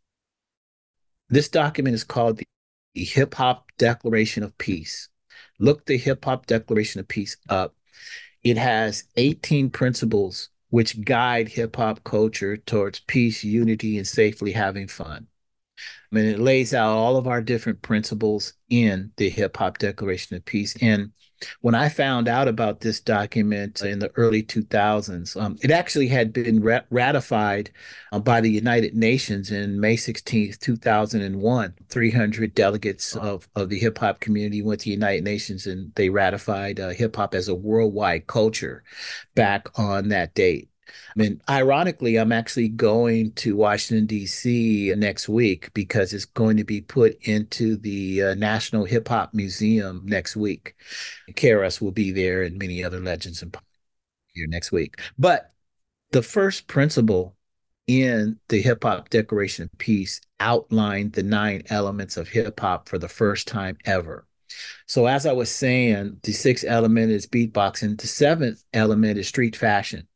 This document is called the Hip Hop Declaration of Peace. Look the Hip Hop Declaration of Peace up. It has eighteen principles which guide hip hop culture towards peace, unity, and safely having fun. I mean, it lays out all of our different principles in the Hip Hop Declaration of Peace. And when I found out about this document in the early two thousands, um, it actually had been ra- ratified uh, by the United Nations in May sixteenth, two thousand one. three hundred delegates of, of the hip hop community went to the United Nations and they ratified uh, hip hop as a worldwide culture back on that date. I mean, ironically, I'm actually going to Washington, D C next week because it's going to be put into the uh, National Hip Hop Museum next week. K R S will be there and many other legends and here next week. But the first principle in the Hip Hop Declaration of Peace outlined the nine elements of hip hop for the first time ever. So, as I was saying, the sixth element is beatboxing, the seventh element is street fashion.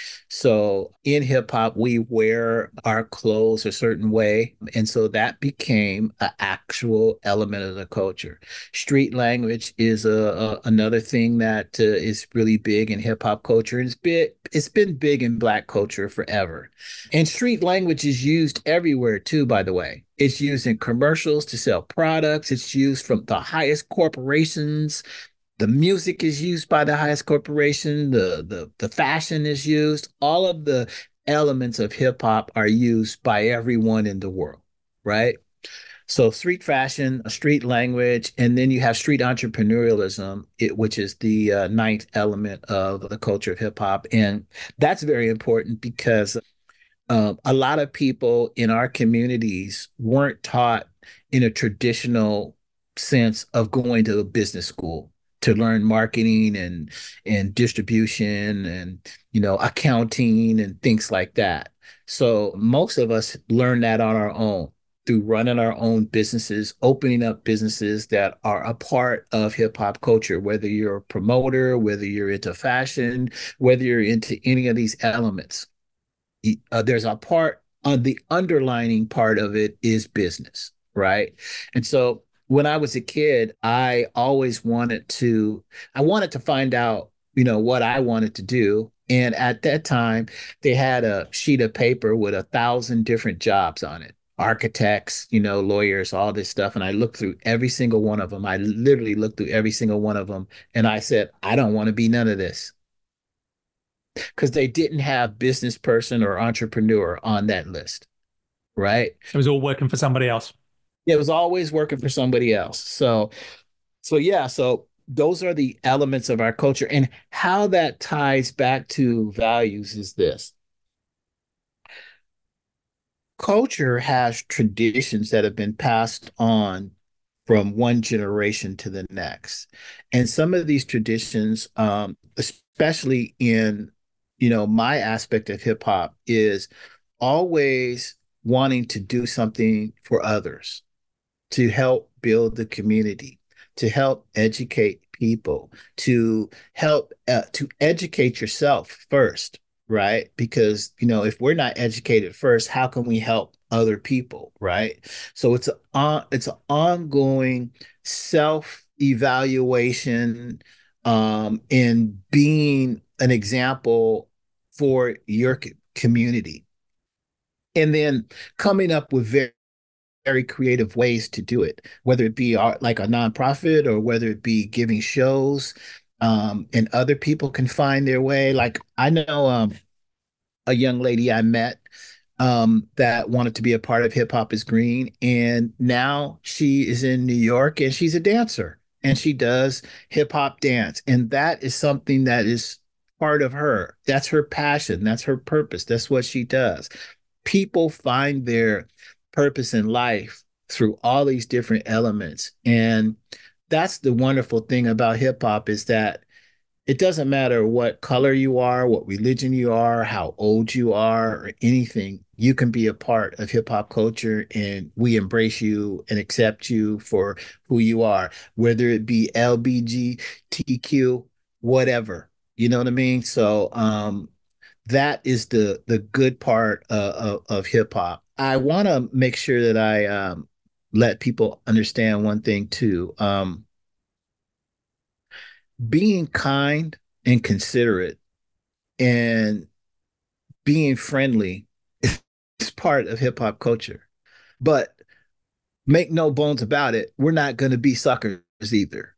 So in hip hop, we wear our clothes a certain way. And so that became an actual element of the culture. Street language is a, a another thing that uh, is really big in hip hop culture. And it's big, it's been big in Black culture forever. And street language is used everywhere too, by the way. It's used in commercials to sell products. It's used from the highest corporations. The music is used by the highest corporation, the the the fashion is used, all of the elements of hip hop are used by everyone in the world, right? So street fashion, a street language, and then you have street entrepreneurialism, it, which is the uh, ninth element of the culture of hip hop, and that's very important because um, a lot of people in our communities weren't taught in a traditional sense of going to a business school to learn marketing and and distribution and you know accounting and things like that. So most of us learn that on our own through running our own businesses, opening up businesses that are a part of hip hop culture, whether you're a promoter, whether you're into fashion, whether you're into any of these elements. Uh, there's a part on the underlining part of it is business, right? And so when I was a kid, I always wanted to, I wanted to find out, you know, what I wanted to do. And at that time, they had a sheet of paper with a thousand different jobs on it. Architects, you know, lawyers, all this stuff. And I looked through every single one of them. I literally looked through every single one of them. And I said, I don't want to be none of this because they didn't have business person or entrepreneur on that list, right? It was all working for somebody else. It was always working for somebody else. So, so yeah, so those are the elements of our culture. And how that ties back to values is this. Culture has traditions that have been passed on from one generation to the next. And some of these traditions, um, especially in, you know, my aspect of hip hop, is always wanting to do something for others, to help build the community, to help educate people, to help uh, to educate yourself first, right? Because, you know, if we're not educated first, how can we help other people, right? So it's a uh, it's an ongoing self-evaluation um, in being an example for your community. And then coming up with very very creative ways to do it, whether it be art, like a nonprofit or whether it be giving shows, um, and other people can find their way. Like I know um, a young lady I met um, that wanted to be a part of Hip Hop is Green, and now she is in New York and she's a dancer and she does hip hop dance, and that is something that is part of her. That's her passion. That's her purpose. That's what she does. People find their purpose in life through all these different elements. And that's the wonderful thing about hip hop is that it doesn't matter what color you are, what religion you are, how old you are, or anything. You can be a part of hip hop culture and we embrace you and accept you for who you are, whether it be L G B T Q, whatever. You know what I mean? So um, that is the the good part uh, of, of hip hop. I want to make sure that I um, let people understand one thing too. Um, being kind and considerate and being friendly is part of hip hop culture. But make no bones about it, we're not going to be suckers either.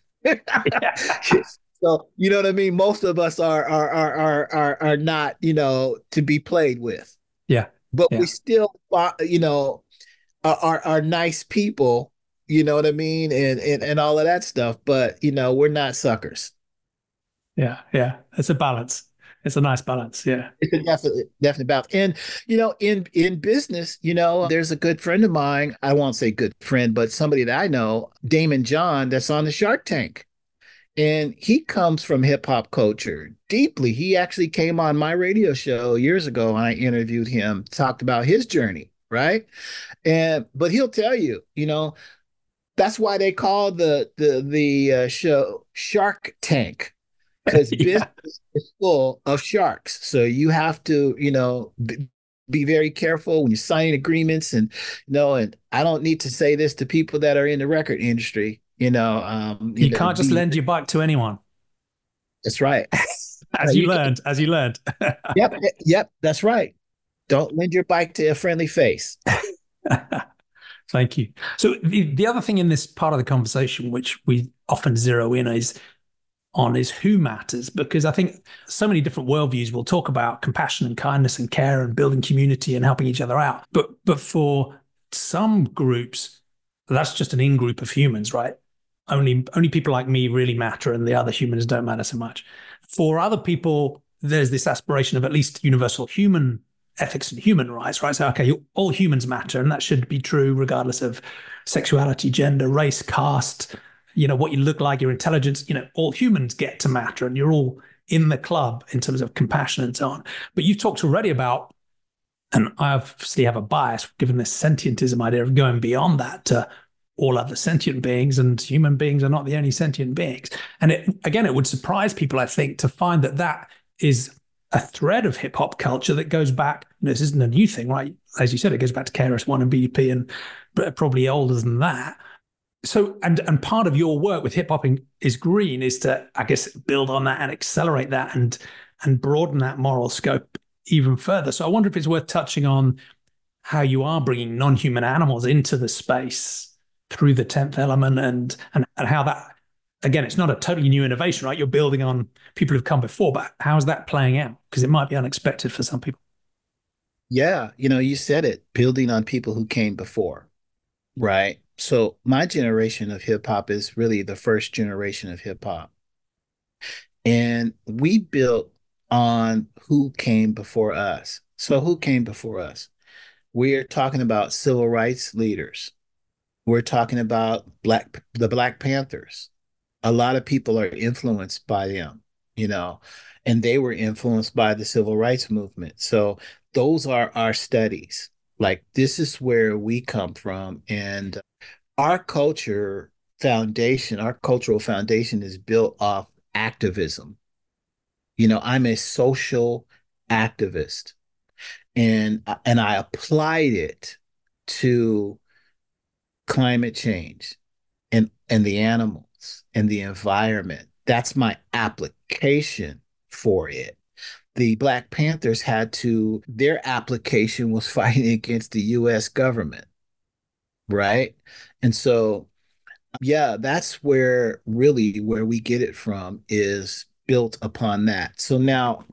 So, you know what I mean? Most of us are are are are are, are not, you know, to be played with. Yeah. But yeah. we still, you know, are, are are nice people, you know what I mean? And, and and all of that stuff. But, you know, we're not suckers. Yeah, yeah. It's a balance. It's a nice balance. Yeah. It's a definitely definitely balance. And, you know, in in business, you know, there's a good friend of mine. I won't say good friend, but somebody that I know, Damon John, that's on the Shark Tank. And he comes from hip hop culture deeply. He actually came on my radio show years ago and I interviewed him, talked about his journey, right? And but he'll tell you, you know, that's why they call the the the uh, show Shark Tank, because yeah. business is full of sharks. So you have to, you know, b- be very careful when you're signing agreements. And you know, and I don't need to say this to people that are in the record industry. You know, um, you, you know, can't just be, lend your bike to anyone. That's right. As you, you learned, as you learned. Yep, yep, that's right. Don't lend your bike to a friendly face. Thank you. So the, the other thing in this part of the conversation, which we often zero in is on is who matters, because I think so many different worldviews will talk about compassion and kindness and care and building community and helping each other out. But but for some groups, that's just an in-group of humans, right? Only only people like me really matter and the other humans don't matter so much. For other people, there's this aspiration of at least universal human ethics and human rights, right? So, okay, all humans matter, and that should be true regardless of sexuality, gender, race, caste, you know, what you look like, your intelligence, you know, all humans get to matter and you're all in the club in terms of compassion and so on. But you've talked already about, and I obviously have a bias given this sentientism idea of going beyond that to all other sentient beings, and human beings are not the only sentient beings. And it, again, it would surprise people, I think, to find that that is a thread of hip hop culture that goes back. You know, this isn't a new thing, right? As you said, it goes back to K R S One and B D P and probably older than that. So, and and part of your work with Hip Hopping is Green is to, I guess, build on that and accelerate that and and broaden that moral scope even further. So I wonder if it's worth touching on how you are bringing non-human animals into the space through the tenth element, and and and how that, again, it's not a totally new innovation, right? You're building on people who've come before, but how's that playing out? Because it might be unexpected for some people. Yeah, you know, you said it, building on people who came before, right? So my generation of hip hop is really the first generation of hip hop. And we built on who came before us. So who came before us? We're talking about civil rights leaders. We're talking about black the Black Panthers. A lot of people are influenced by them, you know, and they were influenced by the civil rights movement. So those are our studies. Like, this is where we come from. And our culture foundation, our cultural foundation is built off activism. You know, I'm a social activist, and and I applied it to climate change and and the animals and the environment. That's my application for it. The Black Panthers had to, their application was fighting against the U S government, right? And so, yeah, that's where really where we get it from is built upon that. So now,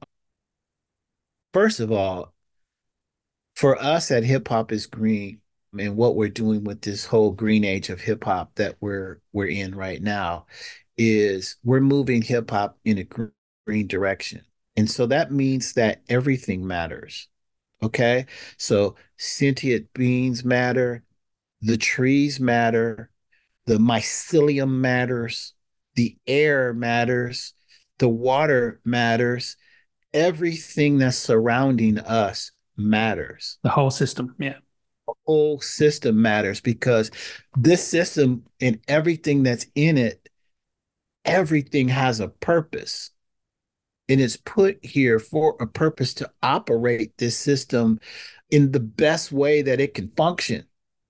first of all, for us at Hip Hop is Green, and what we're doing with this whole green age of hip hop that we're we're in right now is we're moving hip hop in a green direction. And so that means that everything matters. Okay? So sentient beings matter, the trees matter, the mycelium matters, the air matters, the water matters, everything that's surrounding us matters. The whole system, yeah. The whole system matters because this system and everything that's in it, everything has a purpose. And it's put here for a purpose to operate this system in the best way that it can function.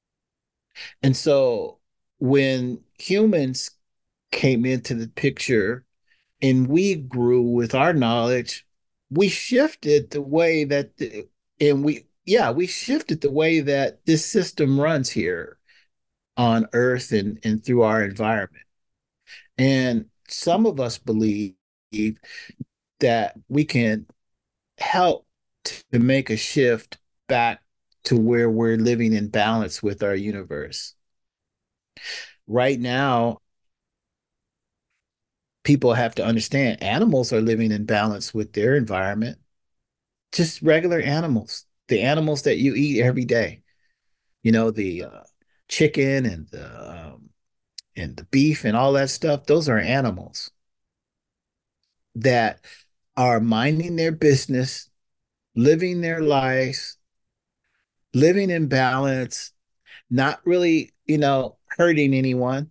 And so when humans came into the picture and we grew with our knowledge, we shifted the way that, the, and we, yeah, we shifted the way that this system runs here on Earth and, and through our environment. And some of us believe that we can help to make a shift back to where we're living in balance with our universe. Right now, people have to understand animals are living in balance with their environment. Just regular animals, the animals that you eat every day. You know, the uh, chicken and the um, and the beef and all that stuff. Those are animals that are minding their business, living their lives, living in balance, not really, you know, hurting anyone,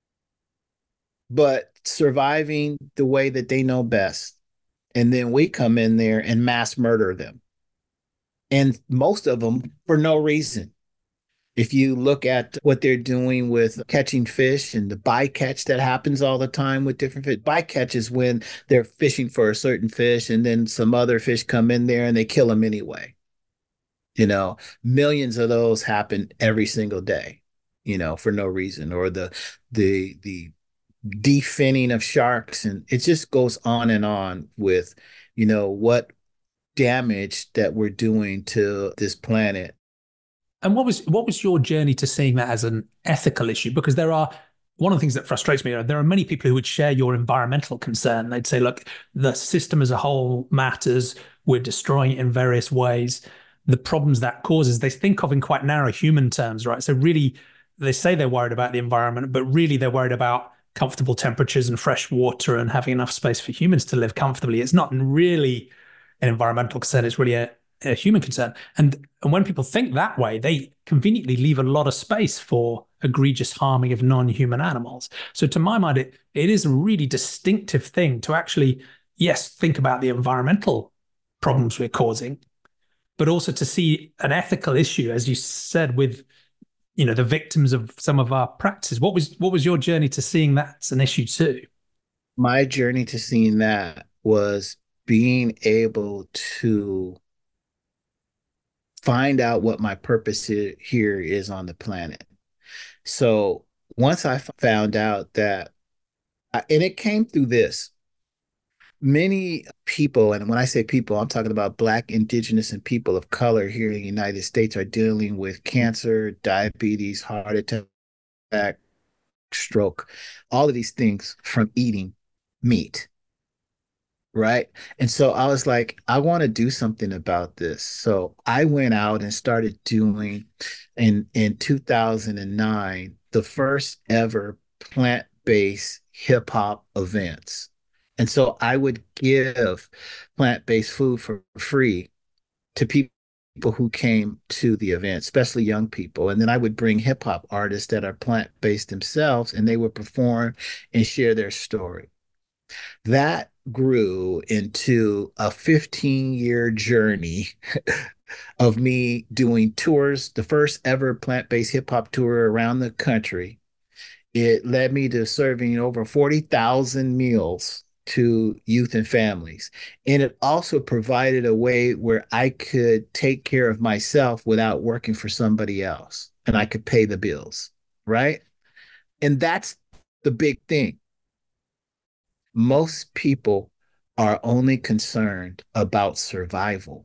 but surviving the way that they know best. And then we come in there and mass murder them. And most of them for no reason. If you look at what they're doing with catching fish and the bycatch that happens all the time with different fish, bycatch is when they're fishing for a certain fish and then some other fish come in there and they kill them anyway. You know, millions of those happen every single day, you know, for no reason. Or the the the definning of sharks, and it just goes on and on with, you know, what damage that we're doing to this planet. And what was what was your journey to seeing that as an ethical issue? Because there are, one of the things that frustrates me, there are many people who would share your environmental concern. They'd say, look, the system as a whole matters. We're destroying it in various ways. The problems that causes, they think of in quite narrow human terms, right? So really, they say they're worried about the environment, but really they're worried about comfortable temperatures and fresh water and having enough space for humans to live comfortably. It's not really an environmental concern, it's really a, a human concern. And, and when people think that way, they conveniently leave a lot of space for egregious harming of non-human animals. So to my mind, it, it is a really distinctive thing to actually, yes, think about the environmental problems we're causing, but also to see an ethical issue, as you said, with you know the victims of some of our practices. What was what was your journey to seeing that's an issue too? My journey to seeing that was being able to find out what my purpose here is on the planet. So once I found out that, and it came through this, many people, and when I say people, I'm talking about Black, Indigenous, and people of color here in the United States, are dealing with cancer, diabetes, heart attack, stroke, all of these things from eating meat. Right. And so I was like, I want to do something about this. So I went out and started doing in in two thousand nine the first ever plant-based hip hop events. And so I would give plant-based food for free to people who came to the event, especially young people. And then I would bring hip hop artists that are plant-based themselves, and they would perform and share their story. That grew into a fifteen year journey of me doing tours, the first ever plant-based hip hop tour around the country. It led me to serving over forty thousand meals to youth and families. And it also provided a way where I could take care of myself without working for somebody else, and I could pay the bills, right? And that's the big thing. Most people are only concerned about survival,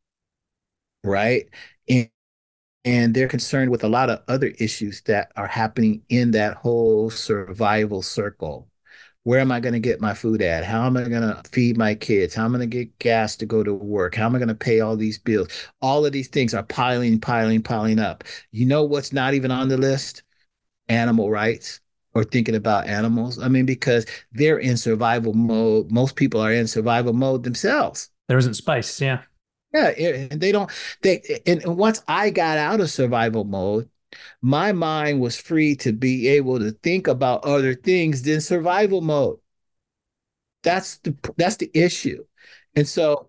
right? And, and they're concerned with a lot of other issues that are happening in that whole survival circle. Where am I going to get my food at? How am I going to feed my kids? How am I going to get gas to go to work? How am I going to pay all these bills? All of these things are piling, piling, piling up. You know what's not even on the list? Animal rights, or thinking about animals. I mean, because they're in survival mode. Most people are in survival mode themselves. There isn't space. Yeah. Yeah. And they don't, they, and once I got out of survival mode, my mind was free to be able to think about other things than survival mode. That's the, that's the issue. And so,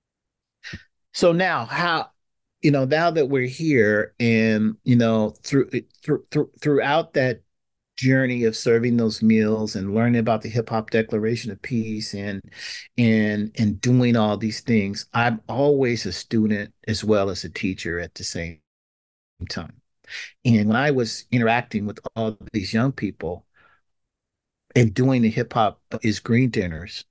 so now how, you know, now that we're here and, you know, through, through, through throughout that journey of serving those meals and learning about the Hip Hop Declaration of Peace and and and doing all these things, I'm always a student as well as a teacher at the same time. And when I was interacting with all these young people and doing the Hip Hop is Green dinners,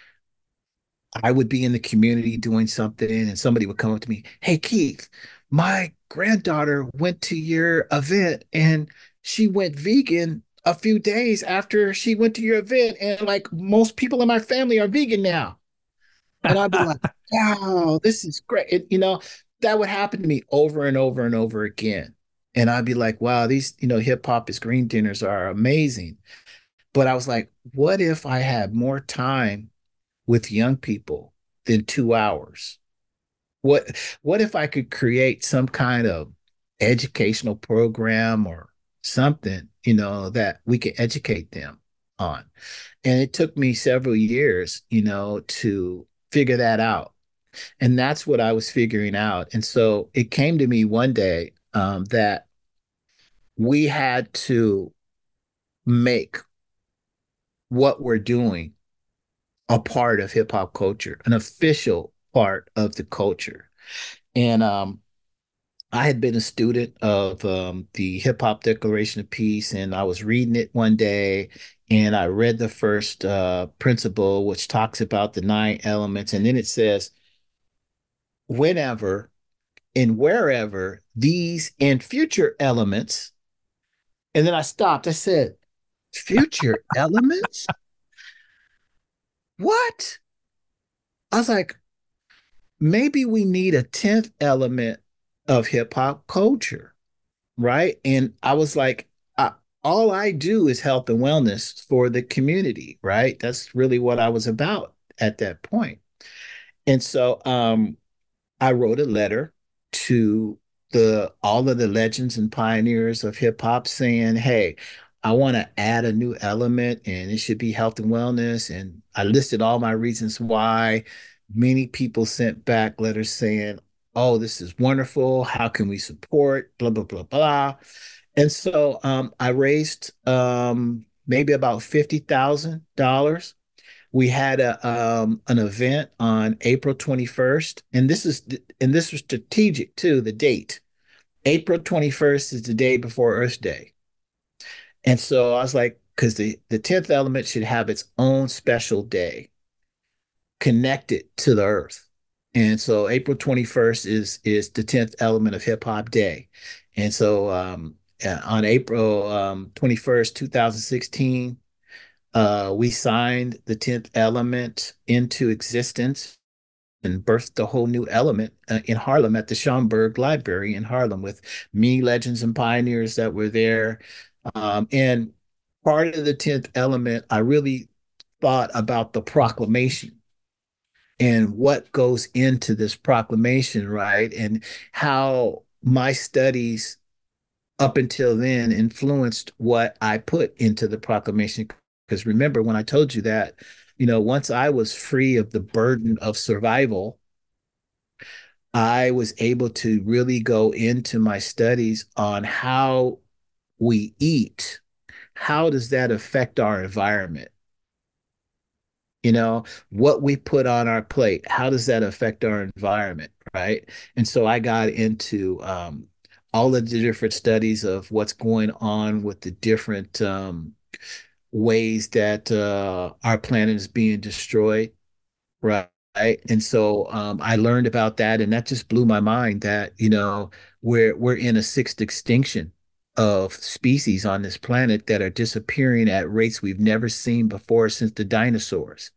I would be in the community doing something and somebody would come up to me, "Hey, Keith, my granddaughter went to your event and she went vegan a few days after she went to your event. And like most people in my family are vegan now." And I'd be like, "Wow, this is great." And, you know, that would happen to me over and over and over again. And I'd be like, "Wow, these, you know, hip hop is green dinners are amazing." But I was like, what if I had more time with young people than two hours? What what if I could create some kind of educational program or something, you know, that we could educate them on? And it took me several years, you know, to figure that out. And that's what I was figuring out. And so it came to me one day um, that we had to make what we're doing a part of hip hop culture, an official part of the culture. And um, I had been a student of um, the Hip Hop Declaration of Peace, and I was reading it one day, and I read the first uh, principle, which talks about the nine elements, and then it says, whenever and wherever these and future elements, and then I stopped. I said, future elements? What? I was like, maybe we need a tenth element of hip hop culture, right? And I was like, I, all I do is health and wellness for the community, right? That's really what I was about at that point. And so um, I wrote a letter to the all of the legends and pioneers of hip hop saying, hey, I want to add a new element and it should be health and wellness. And I listed all my reasons why. Many people sent back letters saying, oh, this is wonderful. How can we support? Blah, blah, blah, blah. And so um, I raised um, maybe about fifty thousand dollars. We had a um, an event on April twenty-first, and this is and this was strategic too, the date. April twenty-first is the day before Earth Day. And so I was like, because the, the tenth element should have its own special day connected to the earth. And so April twenty-first is is the tenth element of Hip Hop Day. And so um, uh, on April um, twenty-first, two thousand sixteen, uh, we signed the tenth element into existence and birthed a whole new element uh, in Harlem at the Schomburg Library in Harlem with many legends and pioneers that were there. Um, and part of the tenth element, I really thought about the proclamation and what goes into this proclamation, right? And how my studies up until then influenced what I put into the proclamation. Because remember, when I told you that, you know, once I was free of the burden of survival, I was able to really go into my studies on how we eat. How does that affect our environment? You know, what we put on our plate, how does that affect our environment, right? And so I got into um, all of the different studies of what's going on with the different um, ways that uh, our planet is being destroyed, right? And so um, I learned about that, and that just blew my mind that, you know, we're we're in a sixth extinction of species on this planet that are disappearing at rates we've never seen before since the dinosaurs.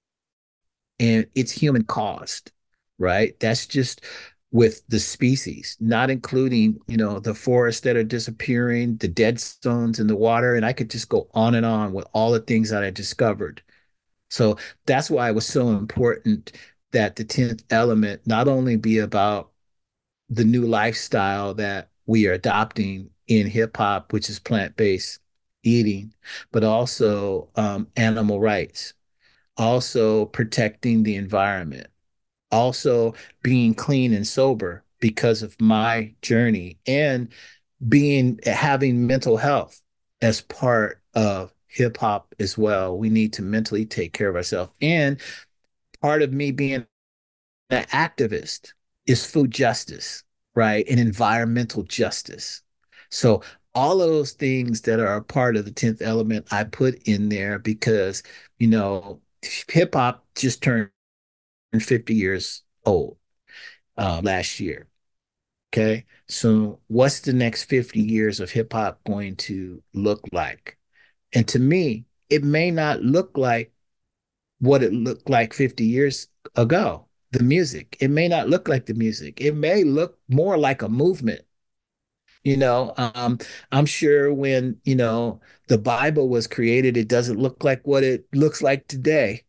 And it's human caused, right? That's just with the species, not including, you know, the forests that are disappearing, the dead zones in the water, and I could just go on and on with all the things that I discovered. So that's why it was so important that the tenth element not only be about the new lifestyle that we are adopting in hip hop, which is plant-based eating, but also um, animal rights, also protecting the environment, also being clean and sober because of my journey, and being having mental health as part of hip hop as well. We need to mentally take care of ourselves. And part of me being an activist is food justice, right? And environmental justice. So all of those things that are a part of the tenth element, I put in there because, you know, hip hop just turned fifty years old uh, last year. Okay. So what's the next fifty years of hip hop going to look like? And to me, it may not look like what it looked like fifty years ago, the music. It may not look like the music. It may look more like a movement. You know, um, I'm sure when, you know, the Bible was created, it doesn't look like what it looks like today.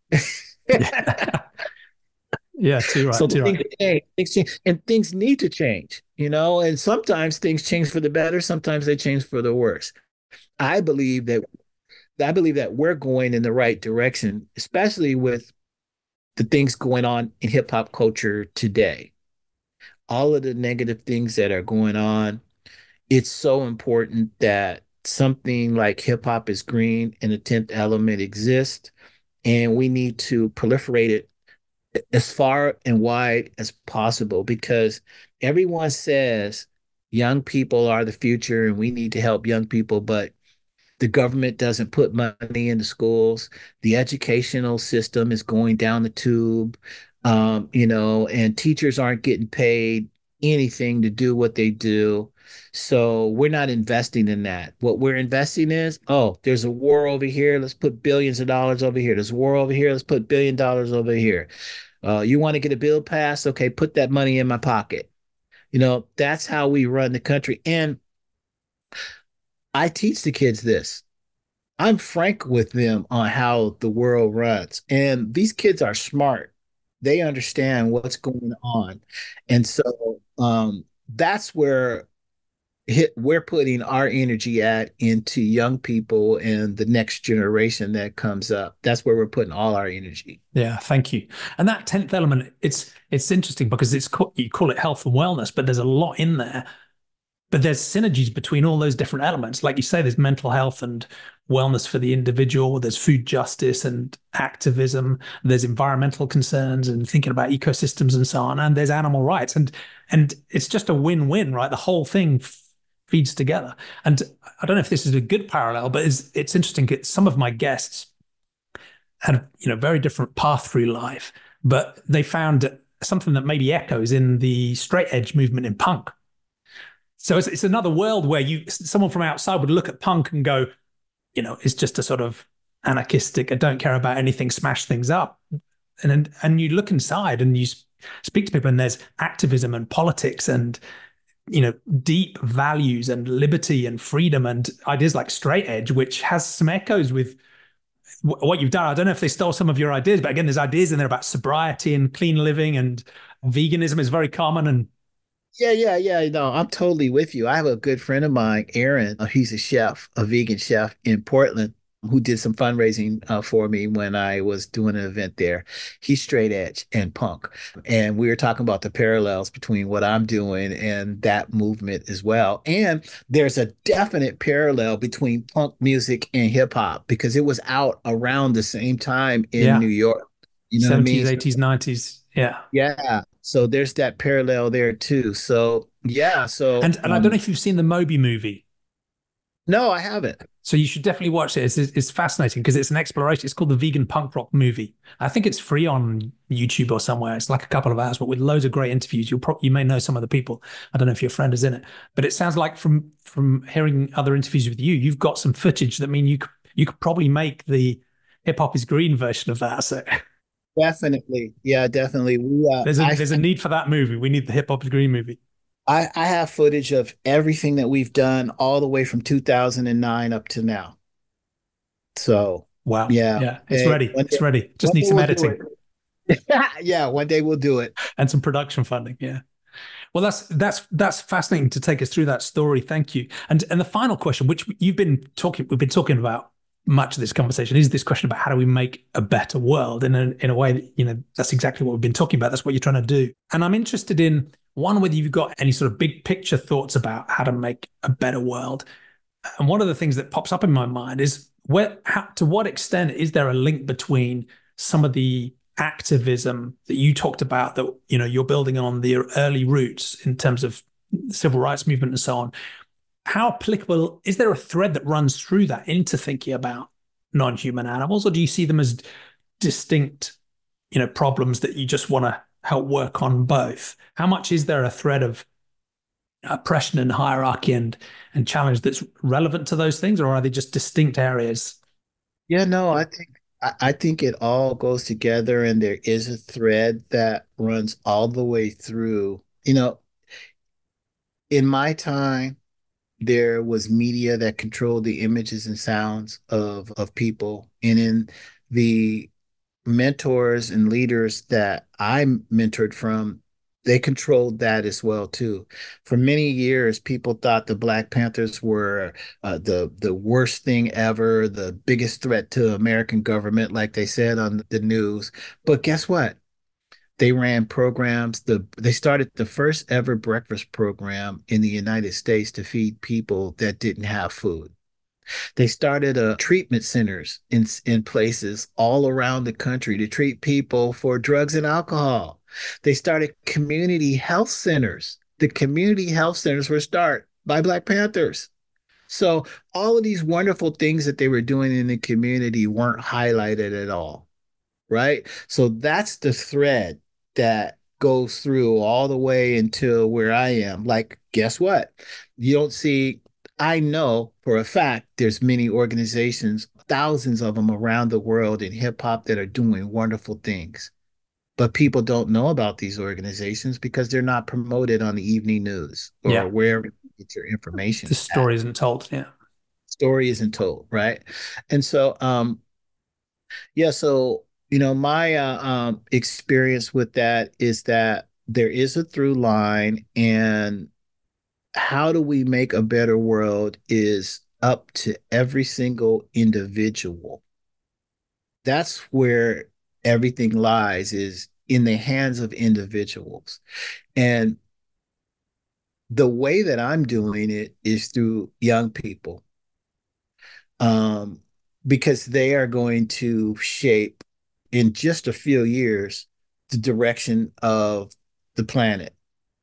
Yeah. Yeah, too right, So too things right. change, things change, and things need to change, you know, and sometimes things change for the better, sometimes they change for the worse. I believe that I believe that we're going in the right direction, especially with the things going on in hip hop culture today. All of the negative things that are going on, it's so important that something like hip hop is green and the tenth element exists, and we need to proliferate it as far and wide as possible because everyone says young people are the future and we need to help young people, but the government doesn't put money into schools. The educational system is going down the tube, um, you know, and teachers aren't getting paid anything to do what they do. So we're not investing in that. What we're investing is, oh, there's a war over here. Let's put billions of dollars over here. There's a war over here. Let's put billion dollars over here. Uh, you want to get a bill passed? Okay, put that money in my pocket. You know, that's how we run the country. And I teach the kids this. I'm frank with them on how the world runs. And these kids are smart. They understand what's going on. And so um, that's where hit, we're putting our energy at into young people and the next generation that comes up. That's where we're putting all our energy. Yeah, thank you. And that tenth element, it's it's interesting because it's you call it health and wellness, but there's a lot in there. But there's synergies between all those different elements. Like you say, there's mental health and wellness for the individual, there's food justice and activism, there's environmental concerns and thinking about ecosystems and so on, and there's animal rights. And and it's just a win-win, right? The whole thing f- feeds together. And I don't know if this is a good parallel, but it's, it's interesting. Some of my guests had, you know, very different path through life, but they found something that maybe echoes in the straight edge movement in punk. So it's, it's another world where you, someone from outside would look at punk and go, you know, it's just a sort of anarchistic, I don't care about anything, smash things up. And and you look inside and you speak to people, and there's activism and politics and, you know, deep values and liberty and freedom and ideas like straight edge, which has some echoes with what you've done. I don't know if they stole some of your ideas, but again, there's ideas in there about sobriety and clean living, and veganism is very common. And Yeah, yeah, yeah. No, I'm totally with you. I have a good friend of mine, Aaron. Uh, he's a chef, a vegan chef in Portland, who did some fundraising uh, for me when I was doing an event there. He's straight edge and punk. And we were talking about the parallels between what I'm doing and that movement as well. And there's a definite parallel between punk music and hip hop because it was out around the same time in yeah, New York. You know what I seventies, mean? eighties, nineties. Yeah. Yeah. So there's that parallel there too. So yeah. So And and I don't know um if you've seen the Moby movie. no, I haven't. So you should definitely watch it. It's, it's fascinating because it's an exploration. It's called the Vegan Punk Rock Movie. I think it's free on YouTube or somewhere. It's like a couple of hours, but with loads of great interviews. You'll probably you may know some of the people. I don't know if your friend is in it, but it sounds like from from hearing other interviews with you, you've got some footage that mean you could, you could probably make the hip hop is green version of that. So Definitely. Yeah, definitely. We uh there's a I there's a need for that movie. We need the hip hop is green movie. I I have footage of everything that we've done all the way from two thousand nine up to now. So Wow. yeah, Yeah, it's hey, ready. one It's day, ready. Just one day need some we'll do editing it. Yeah, one day we'll do it. and some production funding. Yeah. Well, that's that's that's fascinating to take us through that story. Thank you. And and the final question, which you've been talking, we've been talking about much of this conversation, is this question about how do we make a better world? And in a, in a way that, you know, that's exactly what we've been talking about. That's what you're trying to do. And I'm interested in one, whether you've got any sort of big picture thoughts about how to make a better world. And one of the things that pops up in my mind is where, how, to what extent is there a link between some of the activism that you talked about that, you know, you're building on the early roots in terms of civil rights movement and so on? How applicable is there a thread that runs through that into thinking about non-human animals, or do you see them as distinct, you know, problems that you just want to help work on both? How much is there a thread of oppression and hierarchy and and challenge that's relevant to those things, or are they just distinct areas? Yeah, no, I think I, I think it all goes together and there is a thread that runs all the way through. You know, in my time, there was media that controlled the images and sounds of of people. And in the mentors and leaders that I mentored from, they controlled that as well too. For many years, people thought the Black Panthers were uh, the the worst thing ever, the biggest threat to American government, like they said on the news. But guess what? They ran programs. The they started the first ever breakfast program in the United States to feed people that didn't have food. They started uh, treatment centers in in places all around the country to treat people for drugs and alcohol. They started community health centers. The community health centers were started by Black Panthers. So all of these wonderful things that they were doing in the community weren't highlighted at all, right? So that's the thread that goes through all the way until where I am. Like, guess what? You don't see, I know for a fact there's many organizations, thousands of them around the world in hip hop that are doing wonderful things. But people don't know about these organizations because they're not promoted on the evening news or Yeah, wherever you get your the information at. story isn't told. Yeah. Story isn't told, right? And so, um, yeah, so you know, my uh, um, experience with that is that there is a through line, and how do we make a better world is up to every single individual. That's where everything lies, is in the hands of individuals. And the way that I'm doing it is through young people, um, because they are going to shape in just a few years the direction of the planet.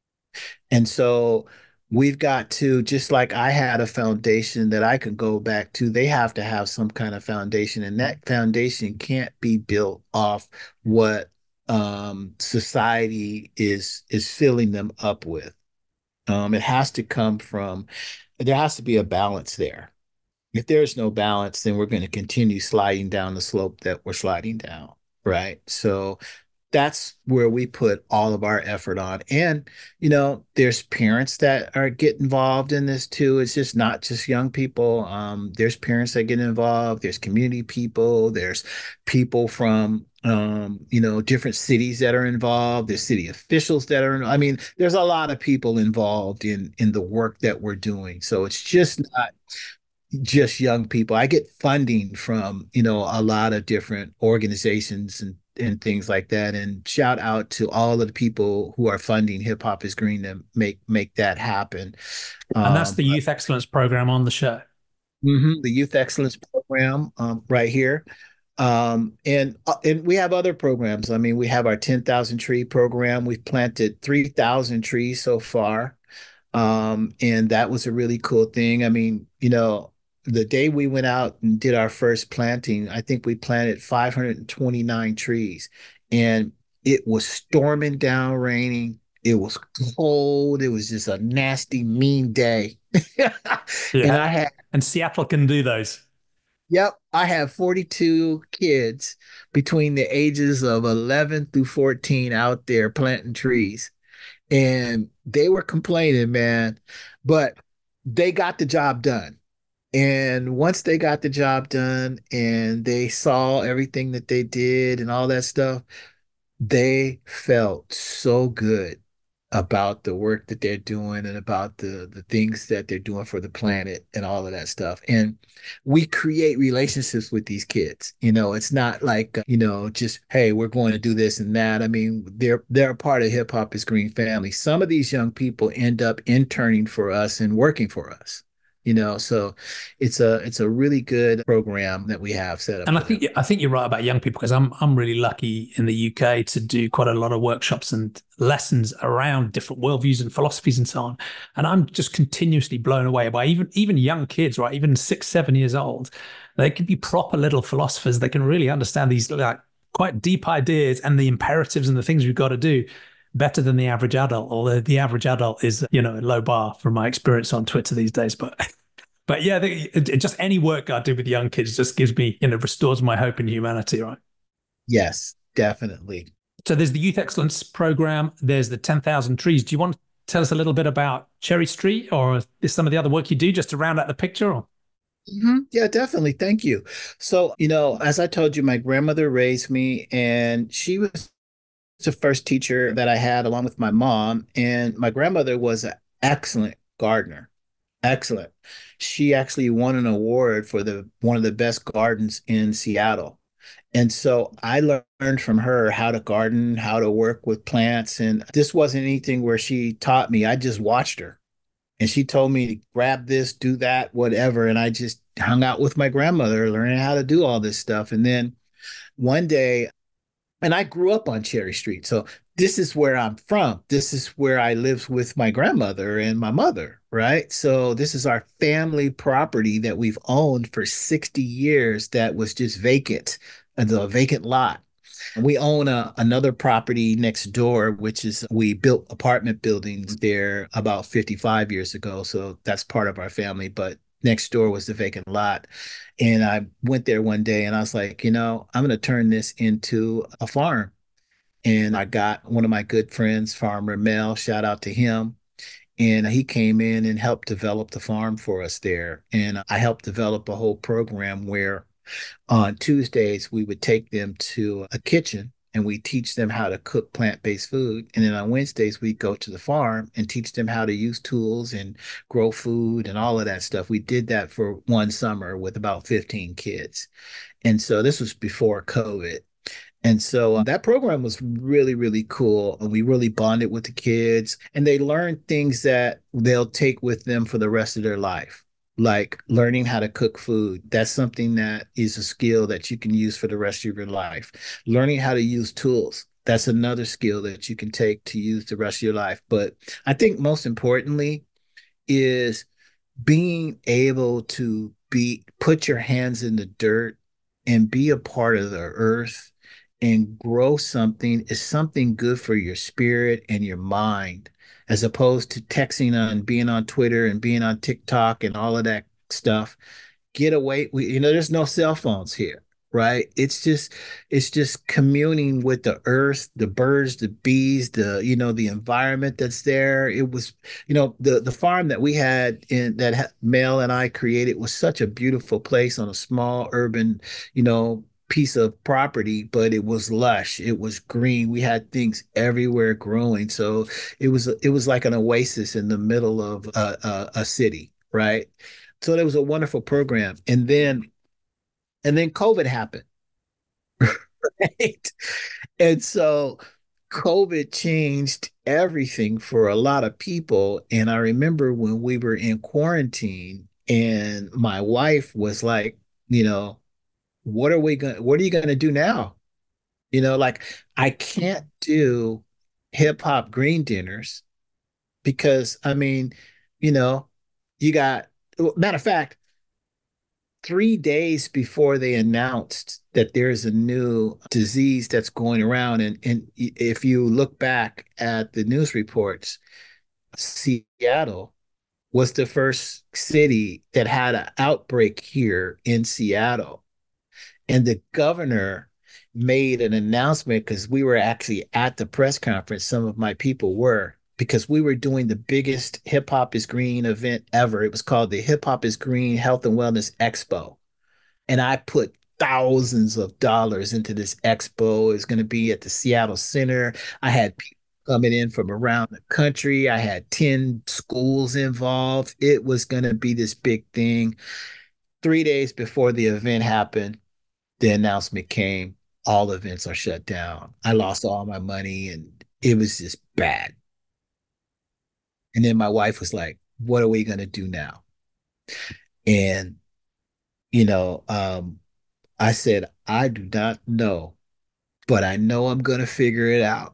And so we've got to, just like I had a foundation that I could go back to, they have to have some kind of foundation. And that foundation can't be built off what um, society is is filling them up with. Um, it has to come from, there has to be a balance there. If there's no balance, then we're going to continue sliding down the slope that we're sliding down, right? So that's where we put all of our effort on. And, you know, there's parents that are get involved in this too. It's just not just young people. Um, there's parents that get involved. There's community people. There's people from, um, you know, different cities that are involved. There's city officials that are, I mean, there's a lot of people involved in in the work that we're doing. So it's just not just young people. I get funding from, you know, a lot of different organizations and and things like that. And shout out to all of the people who are funding Hip Hop is Green to make make that happen. And that's Um, the Youth Excellence Program on the show. mhm, the Youth Excellence Program, um, right here. Um, and uh, and we have other programs. I mean, we have our ten thousand tree program. We've planted three thousand trees so far. Um, and that was a really cool thing. I mean, you know, the day we went out and did our first planting, I think we planted five hundred twenty-nine trees, and it was storming down, raining. It was cold. It was just a nasty, mean day. And Yeah. I had, And Seattle can do those. yep, I have forty-two kids between the ages of eleven through fourteen out there planting trees, and they were complaining, man, but they got the job done. And once they got the job done and they saw everything that they did and all that stuff, they felt so good about the work that they're doing and about the the things that they're doing for the planet and all of that stuff. And we create relationships with these kids. You know, it's not like, uh, you know, just, hey, we're going to do this and that. I mean, they're they're a part of Hip Hop is Green family. Some of these young people end up interning for us and working for us. You know, so it's a it's a really good program that we have set up And I for them. think I think you're right about young people because I'm I'm really lucky in the U K to do quite a lot of workshops and lessons around different worldviews and philosophies and so on. And I'm just continuously blown away by even even young kids, right? Even six, seven years old, they can be proper little philosophers. They can really understand these like quite deep ideas and the imperatives and the things we've got to do better than the average adult. Although the average adult is, you know, a low bar from my experience on Twitter these days, but. But yeah, the, it, just any work I do with young kids just gives me, you know, restores my hope in humanity, right? Yes, definitely. So there's the Youth Excellence Program. There's the ten thousand Trees. Do you want to tell us a little bit about Cherry Street or is some of the other work you do just to round out the picture? Or? Mhm. Yeah, definitely. Thank you. So, you know, as I told you, my grandmother raised me, and she was the first teacher that I had along with my mom. And my grandmother was an excellent gardener. Excellent. She actually won an award for the one of the best gardens in Seattle. And so I learned from her how to garden, how to work with plants. And this wasn't anything where she taught me. I just watched her. And she told me to grab this, do that, whatever. And I just hung out with my grandmother, learning how to do all this stuff. And then one day, and I grew up on Cherry Street. So this is where I'm from. This is where I lived with my grandmother and my mother, right? So this is our family property that we've owned for sixty years that was just vacant, the vacant lot. We own a, another property next door, which is we built apartment buildings there about fifty-five years ago. So that's part of our family. But next door was the vacant lot. And I went there one day and I was like, you know, I'm going to turn this into a farm. And I got one of my good friends, Farmer Mel, shout out to him. And he came in and helped develop the farm for us there. And I helped develop a whole program where on Tuesdays we would take them to a kitchen and we teach them how to cook plant-based food. And then on Wednesdays we go to the farm and teach them how to use tools and grow food and all of that stuff. We did that for one summer with about fifteen kids. And so this was before COVID. And so uh, that program was really, really cool. And we really bonded with the kids, and they learned things that they'll take with them for the rest of their life, like learning how to cook food. That's something that is a skill that you can use for the rest of your life. Learning how to use tools. That's another skill that you can take to use the rest of your life. But I think most importantly is being able to be put your hands in the dirt and be a part of the earth and grow something is something good for your spirit and your mind, as opposed to texting on being on Twitter and being on TikTok and all of that stuff. Get away. We, you know, there's no cell phones here, right? It's just, it's just communing with the earth, the birds, the bees, the, you know, the environment that's there. It was, you know, the the farm that we had in that Mel and I created was such a beautiful place on a small urban, you know, piece of property, but it was lush. It was green. We had things everywhere growing. So it was it was like an oasis in the middle of a, a, a city, right? So it was a wonderful program. And then and then COVID happened, right? And so COVID changed everything for a lot of people. And I remember when we were in quarantine and my wife was like, you know, what are we going what are you going to do now? You know, like I can't do hip hop green dinners because I mean, you know, you got matter of fact, three days before they announced that there's a new disease that's going around, and, and if you look back at the news reports, Seattle was the first city that had an outbreak here in Seattle. And the governor made an announcement because we were actually at the press conference. Some of my people were, because we were doing the biggest Hip Hop is Green event ever. It was called the Hip Hop is Green Health and Wellness Expo. And I put thousands of dollars into this expo. It's going to be at the Seattle Center. I had people coming in from around the country. I had ten schools involved. It was going to be this big thing. Three days before the event happened, the announcement came, all events are shut down. I lost all my money and it was just bad. And then my wife was like, what are we going to do now? And, you know, um, I said, I do not know, but I know I'm going to figure it out.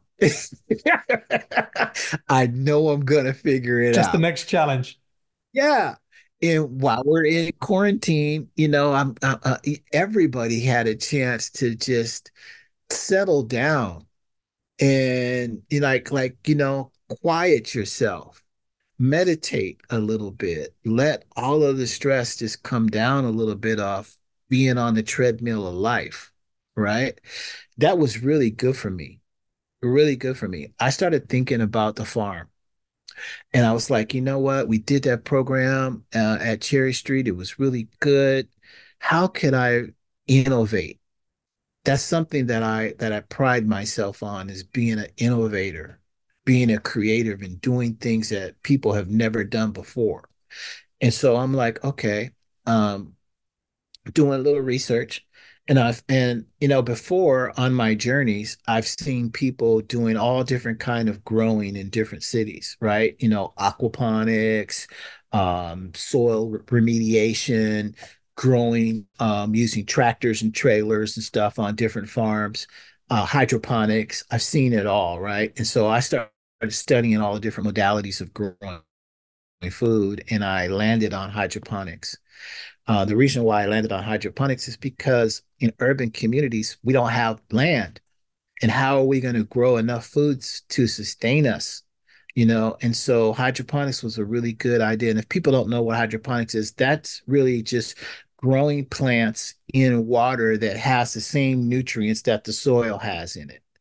I know I'm going to figure it Just the out. next challenge. Yeah. And while we're in quarantine, you know, I'm uh, uh, everybody had a chance to just settle down and you know, like like you know, quiet yourself, meditate a little bit, let all of the stress just come down a little bit off being on the treadmill of life, right? That was really good for me, really good for me. I started thinking about the farm. And I was like, you know what? We did that program uh, at Cherry Street. It was really good. How could I innovate? That's something that I that I pride myself on, is being an innovator, being a creative and doing things that people have never done before. And so I'm like, okay, um, doing a little research. And I've and you know, before on my journeys, I've seen people doing all different kind of growing in different cities, right? You know, aquaponics, um, soil remediation, growing um, using tractors and trailers and stuff on different farms, uh, hydroponics. I've seen it all, right? And so I started studying all the different modalities of growing food, and I landed on hydroponics. Uh, the reason why I landed on hydroponics is because in urban communities, we don't have land. And how are we going to grow enough foods to sustain us? You know, and so hydroponics was a really good idea. And if people don't know what hydroponics is, that's really just growing plants in water that has the same nutrients that the soil has in it.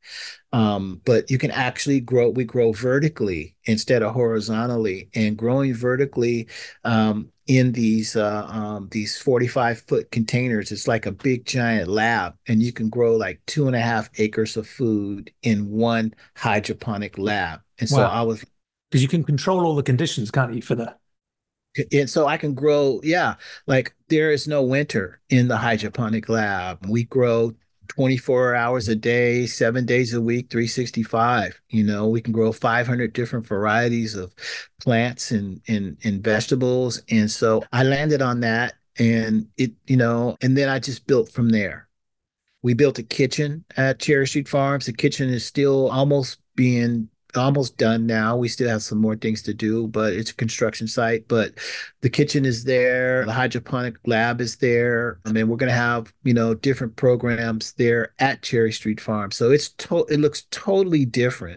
Um, but you can actually grow, we grow vertically instead of horizontally. And growing vertically um, in these uh, um, these forty-five foot containers, it's like a big giant lab. And you can grow like two and a half acres of food in one hydroponic lab. And so Wow. I was Because you can control all the conditions, can't you, for the and so I can grow, yeah, like there is no winter in the hydroponic lab. We grow twenty-four hours a day, seven days a week, three sixty-five. You know, we can grow five hundred different varieties of plants and, and, and vegetables. And so I landed on that and it, you know, and then I just built from there. We built a kitchen at Cherry Street Farms. The kitchen is still almost being almost done now. We still have some more things to do, but it's a construction site. But the kitchen is there. The hydroponic lab is there. I mean, we're going to have, you know, different programs there at Cherry Street Farm. So it's to it looks totally different